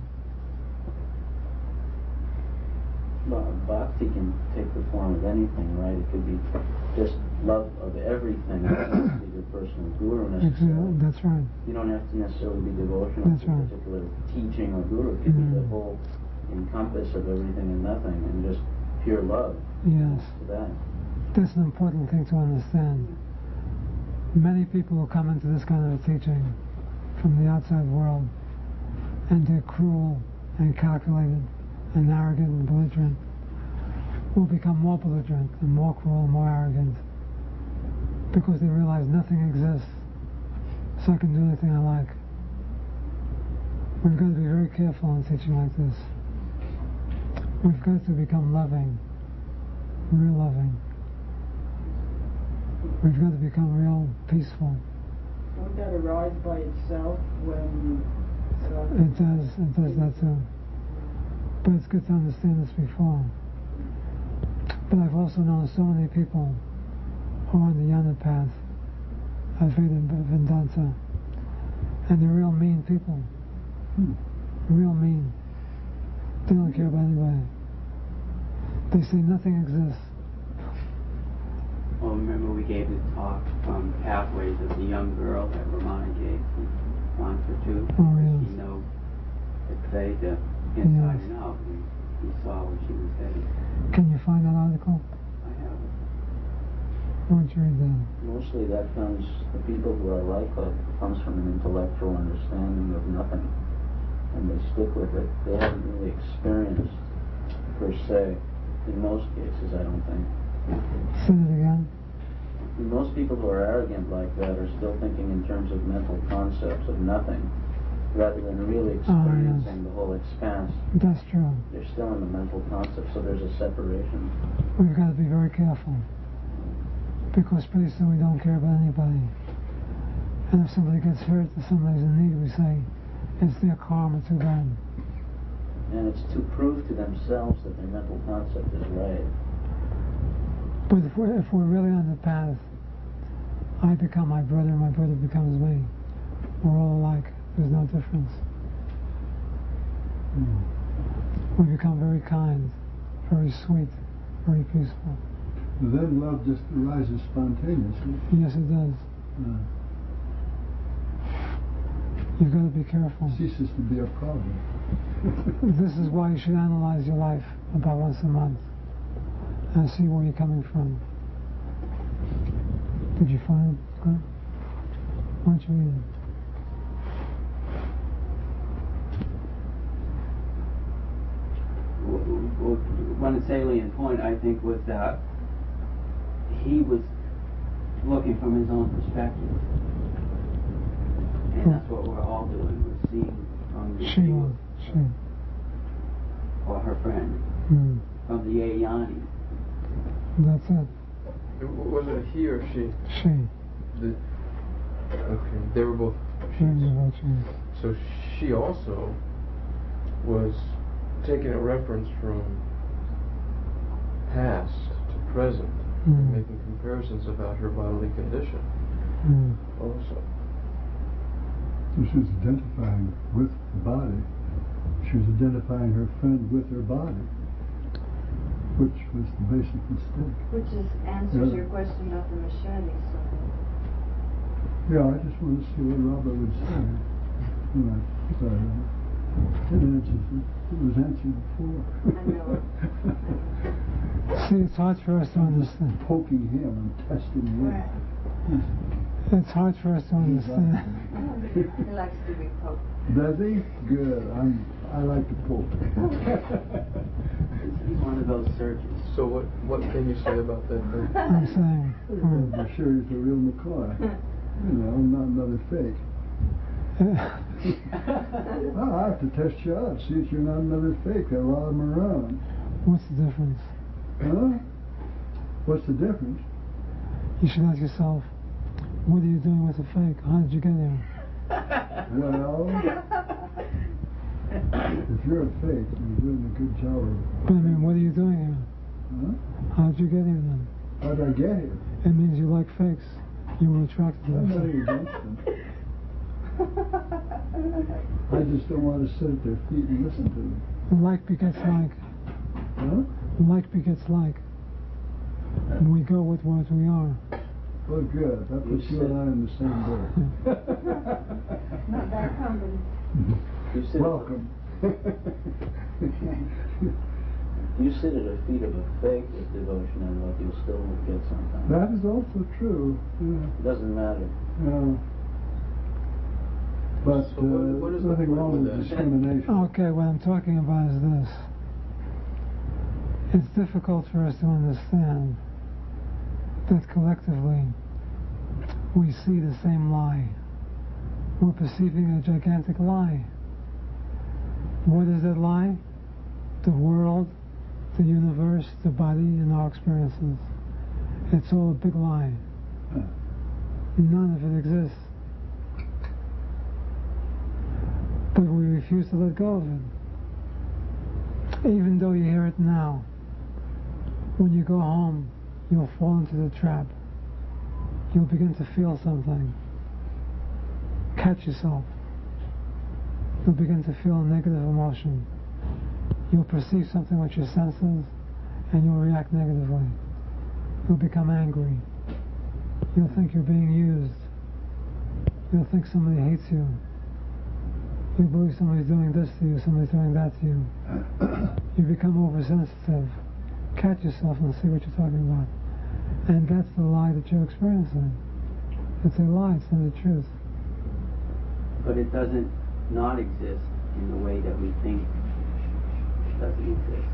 Well, bhakti can take the form of anything, right? It could be just love of everything. It doesn't have to be your personal guru necessarily. That's right. You don't have to necessarily be devotional to a particular teaching or guru. It could be the whole encompass of everything and nothing, and just pure love. Yes. To that. That's an important thing to understand. Many people who come into this kind of a teaching from the outside world, and they're cruel and calculated and arrogant and belligerent, will become more belligerent and more cruel and more arrogant because they realize nothing exists, so I can do anything I like. We've got to be very careful in teaching like this. We've got to become loving, real loving. We've got to become real peaceful. Won't that arise by itself when... It does that too. But it's good to understand this before. But I've also known so many people who are on the Yana path, Advaita Vedanta, and they're real mean people. Real mean. They don't care about anybody. They say nothing exists. Well, remember we gave the talk from Pathways of the young girl that Ramana gave from Montfort. Oh, yes. She knows Advaita inside and out. He saw where she was headed. Can you find that article? I have it. Why don't you read that? Mostly that comes, the people who are like that, comes from an intellectual understanding of nothing. And they stick with it. They haven't really experienced, per se, in most cases, I don't think. Say it again. Most people who are arrogant like that are still thinking in terms of mental concepts of nothing. rather than really experiencing the whole expanse. That's true. They're still in the mental concept, so there's a separation. We've got to be very careful, because pretty soon we don't care about anybody. And if somebody gets hurt, if somebody's in need, we say, it's their karma, too bad. And it's to prove to themselves that their mental concept is right. But if we're really on the path, I become my brother becomes me. We're all alike. There's no difference. We become very kind, very sweet, very peaceful. Then love just arises spontaneously. Yes, it does. You've got to be careful. Ceases to be a problem. This is why you should analyze your life about once a month and see where you're coming from. Did you find it? Why don't you read it? One salient point, I think, was that he was looking from his own perspective. And that's what we're all doing. We're seeing from the view or her friend, from the Ayani. That's it. Was it a he or she? She. Okay, they were both she's. So she also was taking a reference from past to present and making comparisons about her bodily condition also. So she's identifying with the body. She was identifying her friend with her body, which was the basic mistake. Which answers your question about the machete. So. Yeah, I just want to see what Robert would say. It was answered before. I know. See, it's hard for us to understand. Poking him and testing him. Right. It's hard for us to understand. He likes to be poked. Does he? Good. I like to poke. He's one of those surgeons. So what can you say about that then? I'm saying. I'm sure he's a real McCoy. Not another fake. Well, I have to test you out, see if you're not another fake. There are a lot of them around. What's the difference? Huh? What's the difference? You should ask yourself, what are you doing with the fake? How did you get here? Well, if you're a fake, you're doing a good job of it. But I mean, what are you doing here? Huh? How did you get here then? How did I get here? It means you like fakes. You were attracted to I'm them. nothing against them. I just don't want to sit at their feet and listen to them. Like begets like. Huh? Like begets like. We go with what we are. Well, good. That puts you and I in the same boat. Not that company. Welcome. You sit at the feet of a fake with devotion and love, you'll still get something. That is also true. Yeah. It doesn't matter. Yeah. But So what is the nothing point wrong with with that? discrimination. Okay, what I'm talking about is this. It's difficult for us to understand that collectively we see the same lie. We're perceiving a gigantic lie. What is that lie? The world, the universe, the body, and our experiences. It's all a big lie. None of it exists. But we refuse to let go of it. Even though you hear it now, when you go home, you'll fall into the trap. You'll begin to feel something. Catch yourself. You'll begin to feel a negative emotion. You'll perceive something with your senses, and you'll react negatively. You'll become angry. You'll think you're being used. You'll think somebody hates you. You believe somebody's doing this to you, somebody's doing that to you. You become oversensitive. Catch yourself and see what you're talking about. And that's the lie that you're experiencing. It's a lie, it's not the truth. But it doesn't not exist in the way that we think it doesn't exist.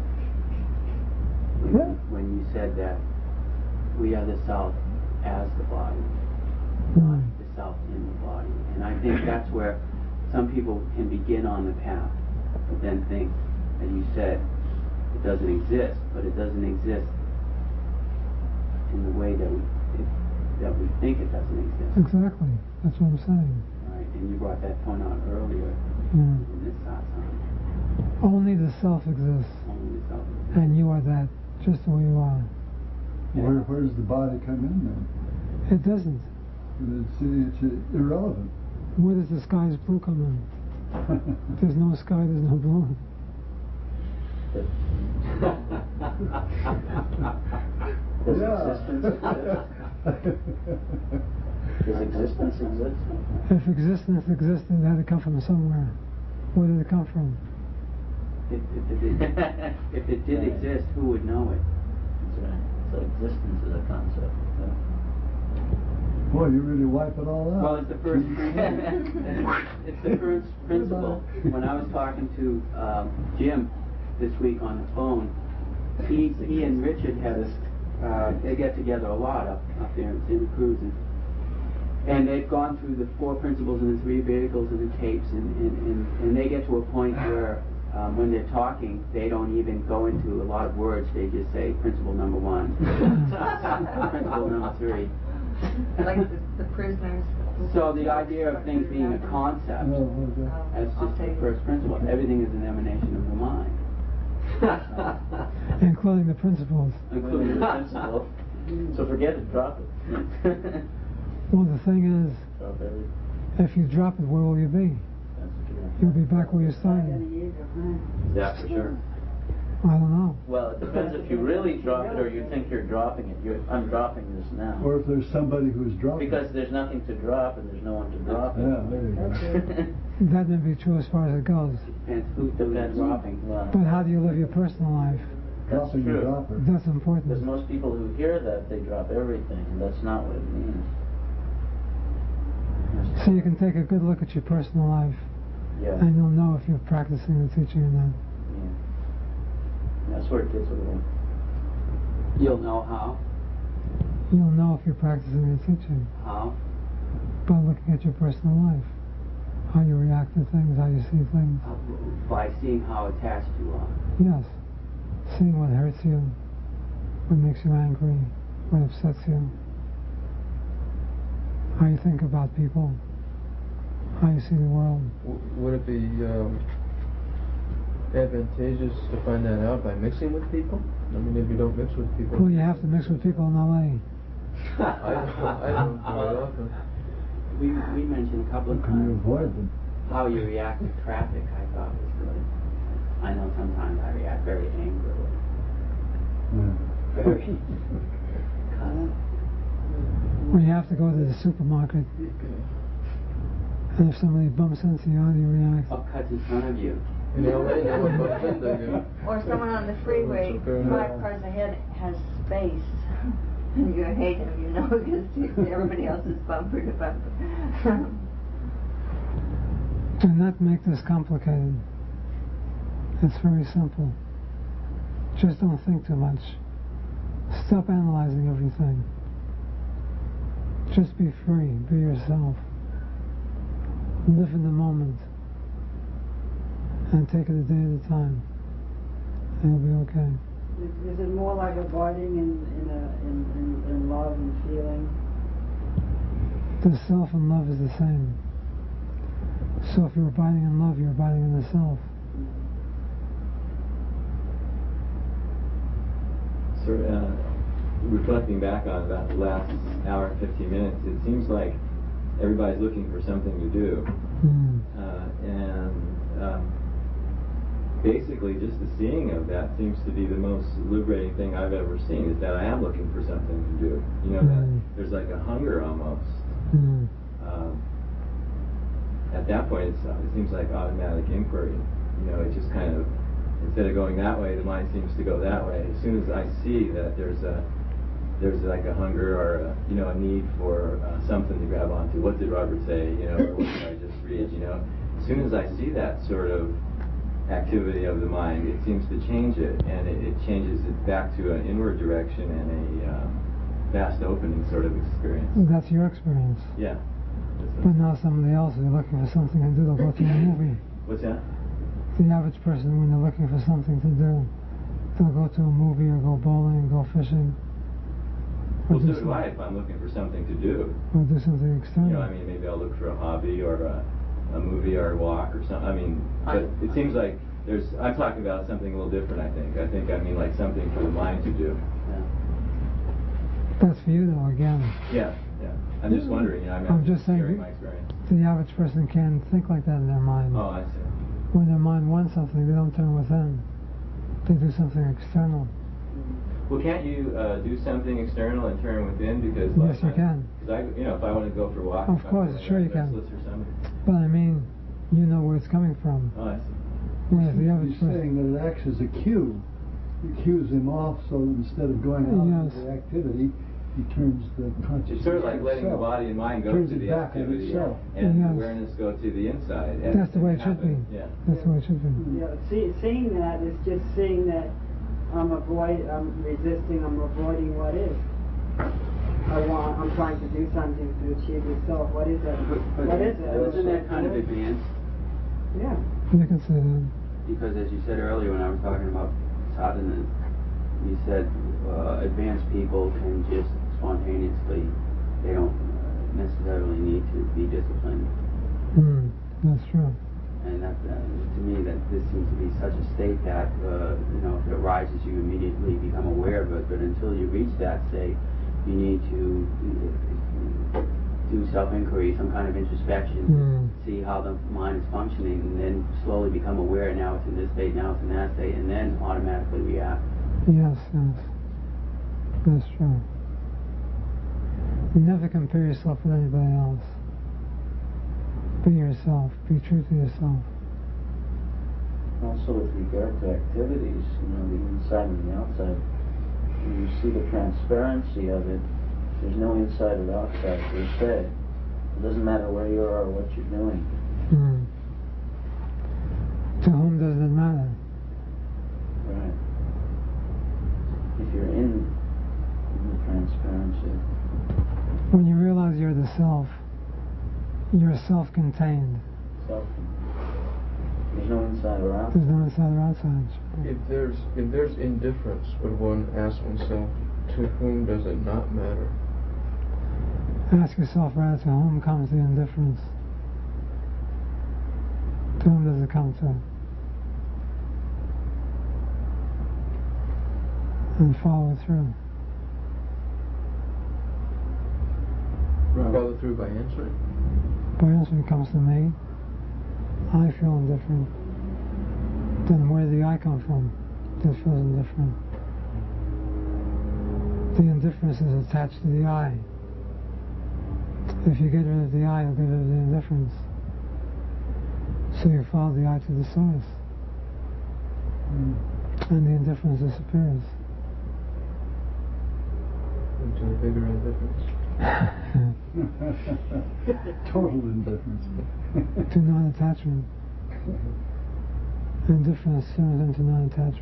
When you said that we are the self as the body, not the self in the body. And I think that's where some people can begin on the path, but then think, as you said, it doesn't exist, but it doesn't exist in the way that we think it doesn't exist. Exactly. That's what I'm saying. Right, and you brought that point out earlier in this satsang. Only the self exists. Only the self exists. And you are that, just the way you are. Where does the body come in then? It doesn't. It's irrelevant. Where does the sky's blue come in? If there's no sky, there's no blue. Does existence exist? Does existence exist? If existence existed, it had to come from somewhere. Where did it come from? If it did exist, who would know it? That's right. So existence is a concept. Yeah. Boy, you really wipe it all out. Well, it's the first. It's the first principle. When I was talking to Jim this week on the phone, he and Richard had they get together a lot up there in Santa Cruz, and they've gone through the 4 principles and the 3 vehicles and the tapes, and they get to a point where when they're talking, they don't even go into a lot of words. They just say principle number 1, principle number 3. Like the prisoners. So the idea of things being a concept, that's just the first principle. Everything is an emanation of the mind. Including the principles. Including the principle. So forget it, drop it. Well, the thing is, Drop everything. if you drop it, where will you be? That's true. You'll be back where you started. Yeah, for sure. I don't know. Well, it depends if you really drop it or you think you're dropping it. I'm dropping this now. Or if there's somebody who's dropping Because there's nothing to drop and there's no one to drop it. Yeah, there you go. That may be true as far as it goes. Depends who's dropping. Well, But how do you live your personal life? that's Dropping the true. dropper. That's important. Because most people who hear that, they drop everything, and that's not what it means. So you can take a good look at your personal life, Yeah. and you'll know if you're practicing the teaching or not. Yeah. That's where it gets a little. You'll know how. You'll know if you're practicing the teaching How? by looking at your personal life, how you react to things, how you see things. By seeing how attached you are. Yes, seeing what hurts you, what makes you angry, what upsets you, how you think about people, how you see the world. Would it be advantageous to find that out by mixing with people? I mean, if you don't mix with people. Well, you have to mix with people in LA. I don't very often. We mentioned a couple of Can you times avoid them? how you react to traffic. I thought was good. I know sometimes I react very angrily. Yeah. Very. When you have to go to the supermarket, and if somebody bumps into you, how do you react? Or cuts in front of you. In LA, no one bumps into you. Or someone on the freeway, It's okay. 5 cars ahead, has space. And you hate him, you know, because everybody else is bumper to bumper. Do not make this complicated. It's very simple. Just don't think too much. Stop analyzing everything. Just be free, be yourself. Live in the moment. And take it a day at a time. And you'll be okay. Is it more like abiding in love and feeling? The self and love is the same. So if you're abiding in love, you're abiding in the self. So, reflecting back on that last hour and 15 minutes, it seems like everybody's looking for something to do. Basically, just the seeing of that seems to be the most liberating thing I've ever seen, is that I am looking for something to do. You know, that there's like a hunger almost. At that point, it seems like automatic inquiry. You know, it just kind of, instead of going that way, the mind seems to go that way. As soon as I see that there's like a hunger or a need for something to grab onto. What did Robert say? You know, or what did I just read? You know, as soon as I see that sort of activity of the mind, it seems to change it, and it changes it back to an inward direction and a vast opening sort of experience. That's your experience. Yeah, that's But now somebody else is looking for something to do, they'll go to a movie. What's that? The average person, when they're looking for something to do, they'll go to a movie or go bowling, go fishing. Well, so do I if I'm looking for something to do. Or do something external. You know, I mean, maybe I'll look for a hobby or a movie or a walk or something. I mean, but it seems like I'm talking about something a little different, I think. I mean like something for the mind to do. Yeah. That's for you, though, again. Yeah. I'm just wondering, you know, I'm just saying, my experience. The average person can't think like that in their mind. Oh, I see. When their mind wants something, they don't turn within. They do something external. Well, can't you do something external and turn within? Because yes, you can. Because if I want to go for a walk, of course, sure you can. Or something. But I mean, you know where it's coming from. Oh, I see. Whereas the average He's saying that it acts as a cue. It cues him off, so instead of going out into the activity, he turns the consciousness. It's sort of like letting the body and mind go to the activity and awareness go to the inside. And that's the way it should be. Yeah. That's the way it should be. Yeah, seeing that is just seeing that I'm resisting, I'm avoiding what is. I'm trying to do something to achieve the self. What is that? What is it? Isn't that kind of advanced? Yeah. You can say that. Because as you said earlier when I was talking about sadhana, you said advanced people can just spontaneously, they don't necessarily need to be disciplined. That's true. And that, to me, that this seems to be such a state that, if it arises, you immediately become aware of it. But until you reach that state, you need to do self-inquiry, some kind of introspection, see how the mind is functioning, and then slowly become aware. Now it's in this state, now it's in that state, and then automatically react. Yes. That's true. You never compare yourself with anybody else. Be yourself. Be true to yourself. Also with regard to activities, the inside and the outside, when you see the transparency of it, there's no inside or outside per se. It doesn't matter where you are or what you're doing. To whom does it matter? Right. If you're in the transparency. When you realize you're the self, you're self-contained. There's no inside or outside. There's no inside or outside. If there's indifference, would one ask oneself, to whom does it not matter? Ask yourself, rather, to whom comes the indifference? To whom does it come to? And follow it through. Follow through by answering? By answering comes to me. I feel indifferent. Then where did the I come from that feels indifferent? The indifference is attached to the I. If you get rid of the I, you'll get rid of the indifference. So you follow the I to the source. And the indifference disappears. Into a bigger indifference. Total indifference. To non-attachment. Indifference turns into non-attachment.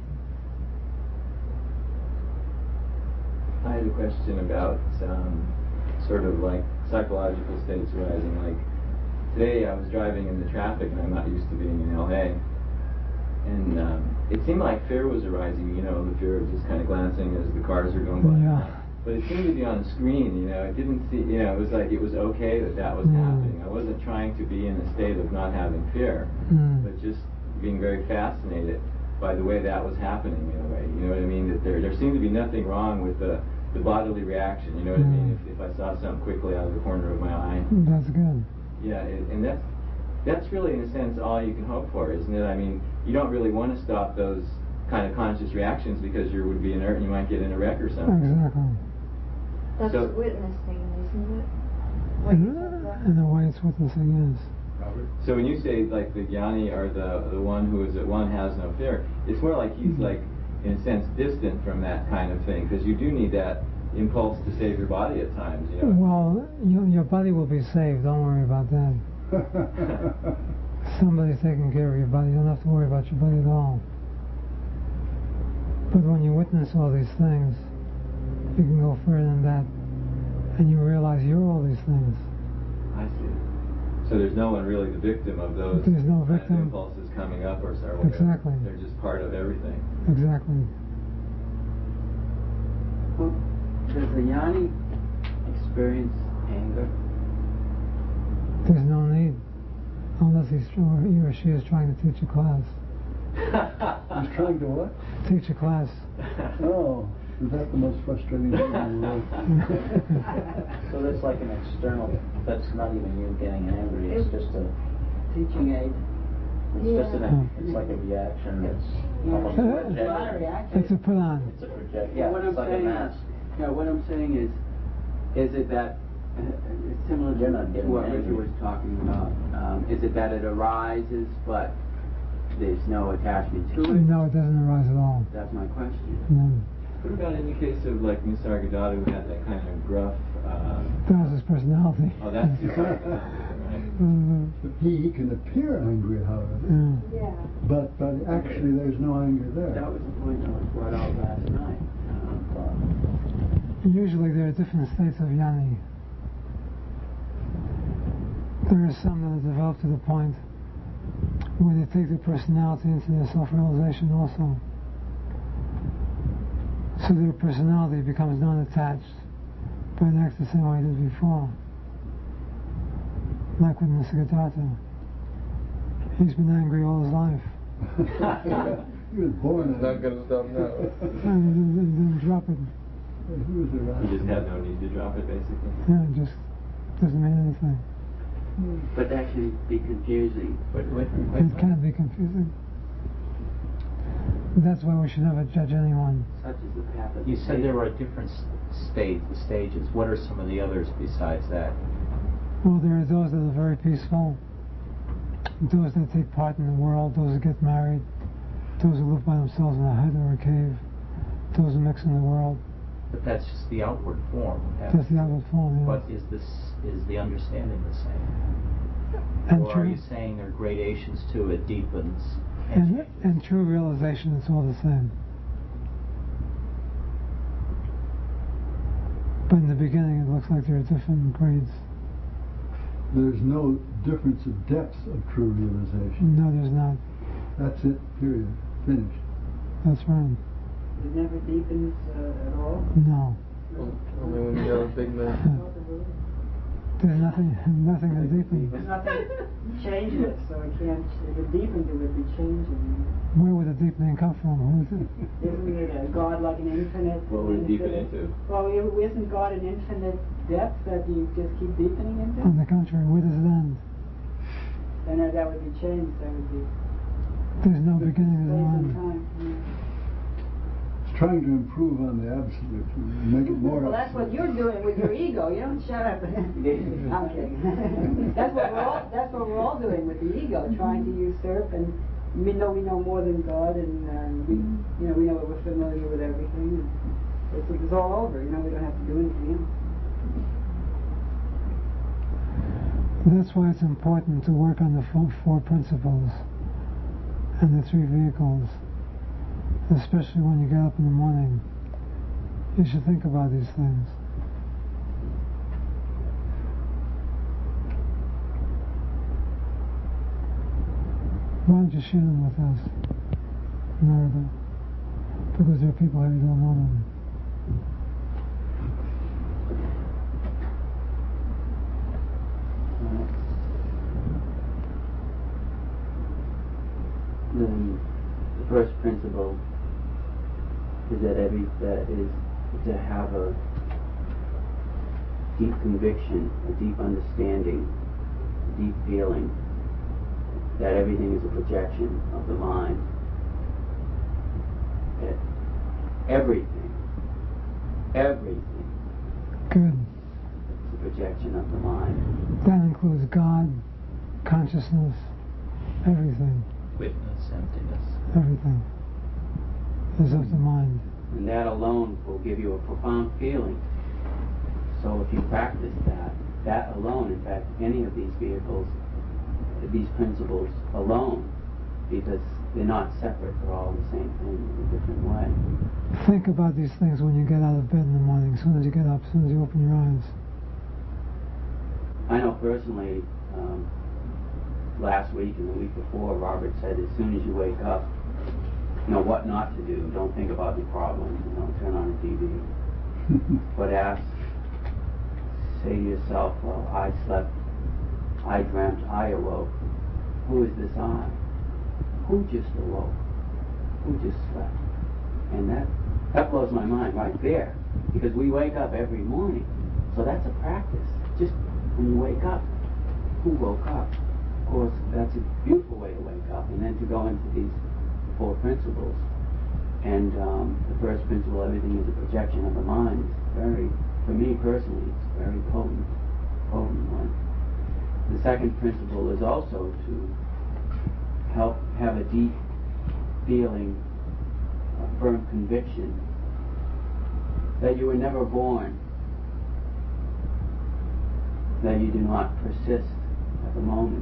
I had a question about sort of like psychological states arising. Like today I was driving in the traffic and I'm not used to being in LA. And it seemed like fear was arising, the fear of just kind of glancing as the cars are going by. Yeah. But it seemed to be on the screen, it didn't see, it was like it was okay that was happening. I wasn't trying to be in a state of not having fear, but just being very fascinated by the way that was happening in a way. You know what I mean? That there seemed to be nothing wrong with the bodily reaction. You know what I mean? If I saw something quickly out of the corner of my eye. That's good. Yeah, and that's really in a sense all you can hope for, isn't it? I mean, you don't really want to stop those kind of conscious reactions because you would be inert and you might get in a wreck or something. Exactly. That's witnessing, isn't it? In a way, it's witnessing is. Robert? So when you say like the jnani or the one who is at one has no fear, it's more like he's like in a sense distant from that kind of thing, because you do need that impulse to save your body at times. Well, your body will be saved. Don't worry about that. Somebody's taking care of your body. You don't have to worry about your body at all. But when you witness all these things, you can go further than that, and you realize you're all these things. I see. So there's no one really the victim of those There's no victim. impulses coming up or whatever. Exactly. They're just part of everything. Exactly. Well, does the Jnani experience anger? There's no need, unless he or she is trying to teach a class. He's trying to what? Teach a class. Oh, is that the most frustrating thing in the world? So that's like an external, that's not even you getting angry, it's just a Teaching aid. it's like a reaction, it's almost a It's not a projection. reaction. It's a put on. It's a projection, yeah, What it's I'm like a saying mask. what I'm saying is it that it's similar You're to not getting what angry. Richard was talking about? Is it that it arises, but there's no attachment to it? No, it doesn't arise at all. That's my question. No. What about in the case of like Nisargadatta, who had that kind of gruff? That was his personality. Oh, that's his personality, right? He can appear angry, however, Yeah. but actually there's no anger That there. was the point that was brought out last night. Usually there are different states of Jnani. There are some that are developed to the point where they take their personality into their self-realization also. So their personality becomes non-attached, but it acts the same way it did before. Like with Nisargadatta. He's been angry all his life. He was born He's not going to stop now. And he didn't drop it. He was around. He just had no need to drop it, basically. Yeah, it just doesn't mean anything. But that can be confusing. It can be confusing. That's why we should never judge anyone. Such is the path of You the said there Savior. were different stages. What are some of the others besides that? Well, there are those that are very peaceful, those that take part in the world, those that get married, those who live by themselves in a hut or a cave, those who mix in the world. But that's just the outward form. That's the outward form, yes. But is the understanding the same? And Or true, are you saying there are gradations to it, deepens? and true realization, it's all the same. But in the beginning, it looks like there are different grades. There's no difference of depth of true realization. No, there's not. That's it, period. Finished. That's right. It never deepens at all. No. Only when you have a big man. There's nothing that deepens. There's nothing changeless, so it can't. If it deepens, it would be changing. Where would the deepening come from? Who is it? Isn't it a God like an infinite? What would it deepen into? Well, isn't God an infinite depth that you just keep deepening into? On the contrary, where does it end? Then that would be changed. That would be There's no beginning and no space and end. time. It's trying to improve on the absolute, make it more Well, that's what absolute. you're doing with your ego. You don't shut up. I'm kidding. That's what we're all doing with the ego, trying to usurp, and we know more than God, and we know that we're familiar with everything. And it's all over. We don't have to do anything else. That's why it's important to work on the four principles and the three vehicles. Especially when you get up in the morning, you should think about these things. Why don't you share them with us, Narada? Because there are people here who don't know them. The first principle is to have a deep conviction, a deep understanding, a deep feeling that everything is a projection of the mind. That everything Good. is a projection of the mind. That includes God, consciousness, everything. Witness, emptiness. Everything is of the mind. And that alone will give you a profound feeling. So if you practice that alone, in fact, any of these vehicles, these principles alone, because they're not separate, they're all the same thing in a different way. Think about these things when you get out of bed in the morning, as soon as you get up, as soon as you open your eyes. I know personally, last week and the week before, Robert said as soon as you wake up, what not to do. Don't think about your problems. Turn on the TV. But say to yourself, well, I slept, I dreamt, I awoke. Who is this I? Who just awoke? Who just slept? And that blows my mind right there. Because we wake up every morning. So that's a practice. Just when you wake up, who woke up? Of course, that's a beautiful way to wake up. And then to go into these 4 principles. And the first principle, everything is a projection of the mind, is very, for me personally, it's a very potent one. The second principle is also to help have a deep feeling, a firm conviction that you were never born, that you do not persist at the moment,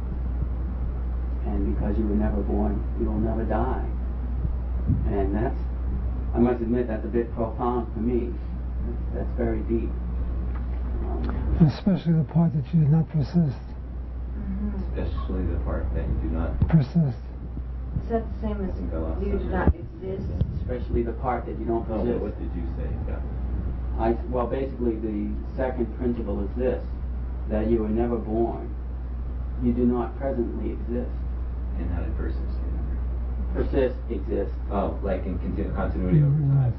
and because you were never born, you will never die. And I must admit, that's a bit profound for me. That's very deep. Especially the part that you did not persist. Especially the part that you do not persist. Is that the same as you do not exist? Especially the part that you don't persist. Oh, what did you say? Yeah. Well, basically, the second principle is this, that you were never born. You do not presently exist. And how did persist say that? Persist, exist. Oh, like in continuity over time.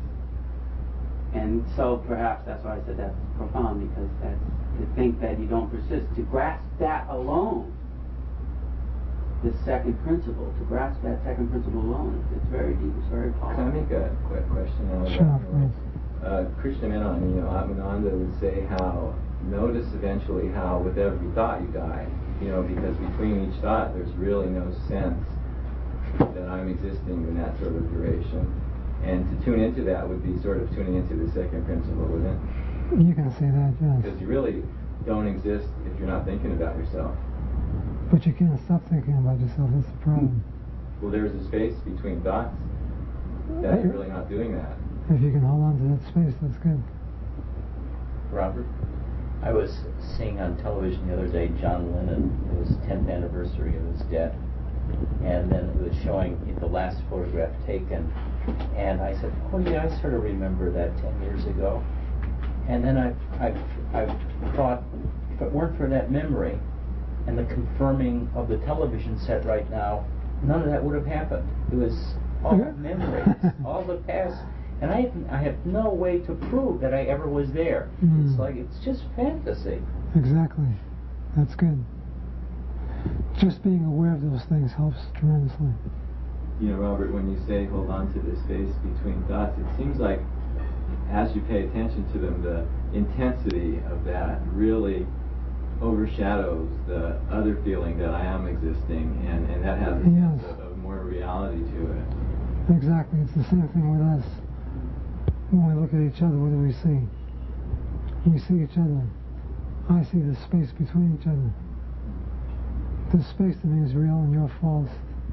And so perhaps that's why I said that's profound, because that's to think that you don't persist. To grasp that alone, the second principle, to grasp that second principle alone, it's very deep, it's very powerful. Can I make a quick question out of that? Krishna Menon, Atmananda would say how, notice eventually how with every thought you die, because between each thought there's really no sense that I'm existing in that sort of duration. And to tune into that would be sort of tuning into the second principle, wouldn't it? You can say that, yes. Because you really don't exist if you're not thinking about yourself. But you can't stop thinking about yourself, that's the problem. Well, there's a space between thoughts that you're really not doing that. If you can hold on to that space, that's good. Robert? I was seeing on television the other day John Lennon. It was 10th anniversary of his death. And then it was showing the last photograph taken. And I said, oh yeah, I sort of remember that 10 years ago. And then I thought, if it weren't for that memory and the confirming of the television set right now, none of that would have happened. It was all memories, all the past. And I have no way to prove that I ever was there. It's like, it's just fantasy. Exactly. That's good. Just being aware of those things helps tremendously. Robert, when you say hold on to the space between thoughts, it seems like as you pay attention to them, the intensity of that really overshadows the other feeling that I am existing, and that has a sense of more reality to it. Exactly. It's the same thing with us. When we look at each other, what do we see? We see each other. I see the space between each other. The space to me is real and you're false.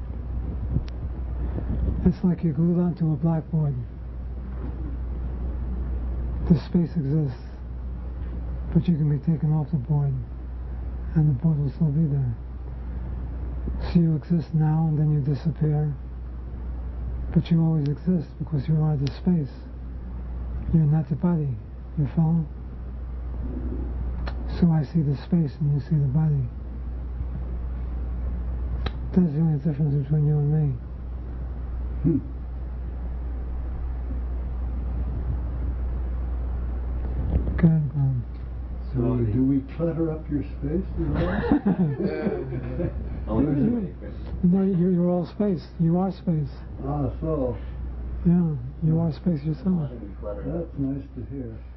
It's like you're glued onto a blackboard. The space exists, but you can be taken off the board, and the board will still be there. So you exist now and then you disappear, but you always exist because you are the space. You're not the body, you follow? So I see the space and you see the body. That's the only difference between you and me. Good. So do we clutter up your space? No, you're all space. You are space. Ah, so. Yeah, you are space yourself. That's nice to hear.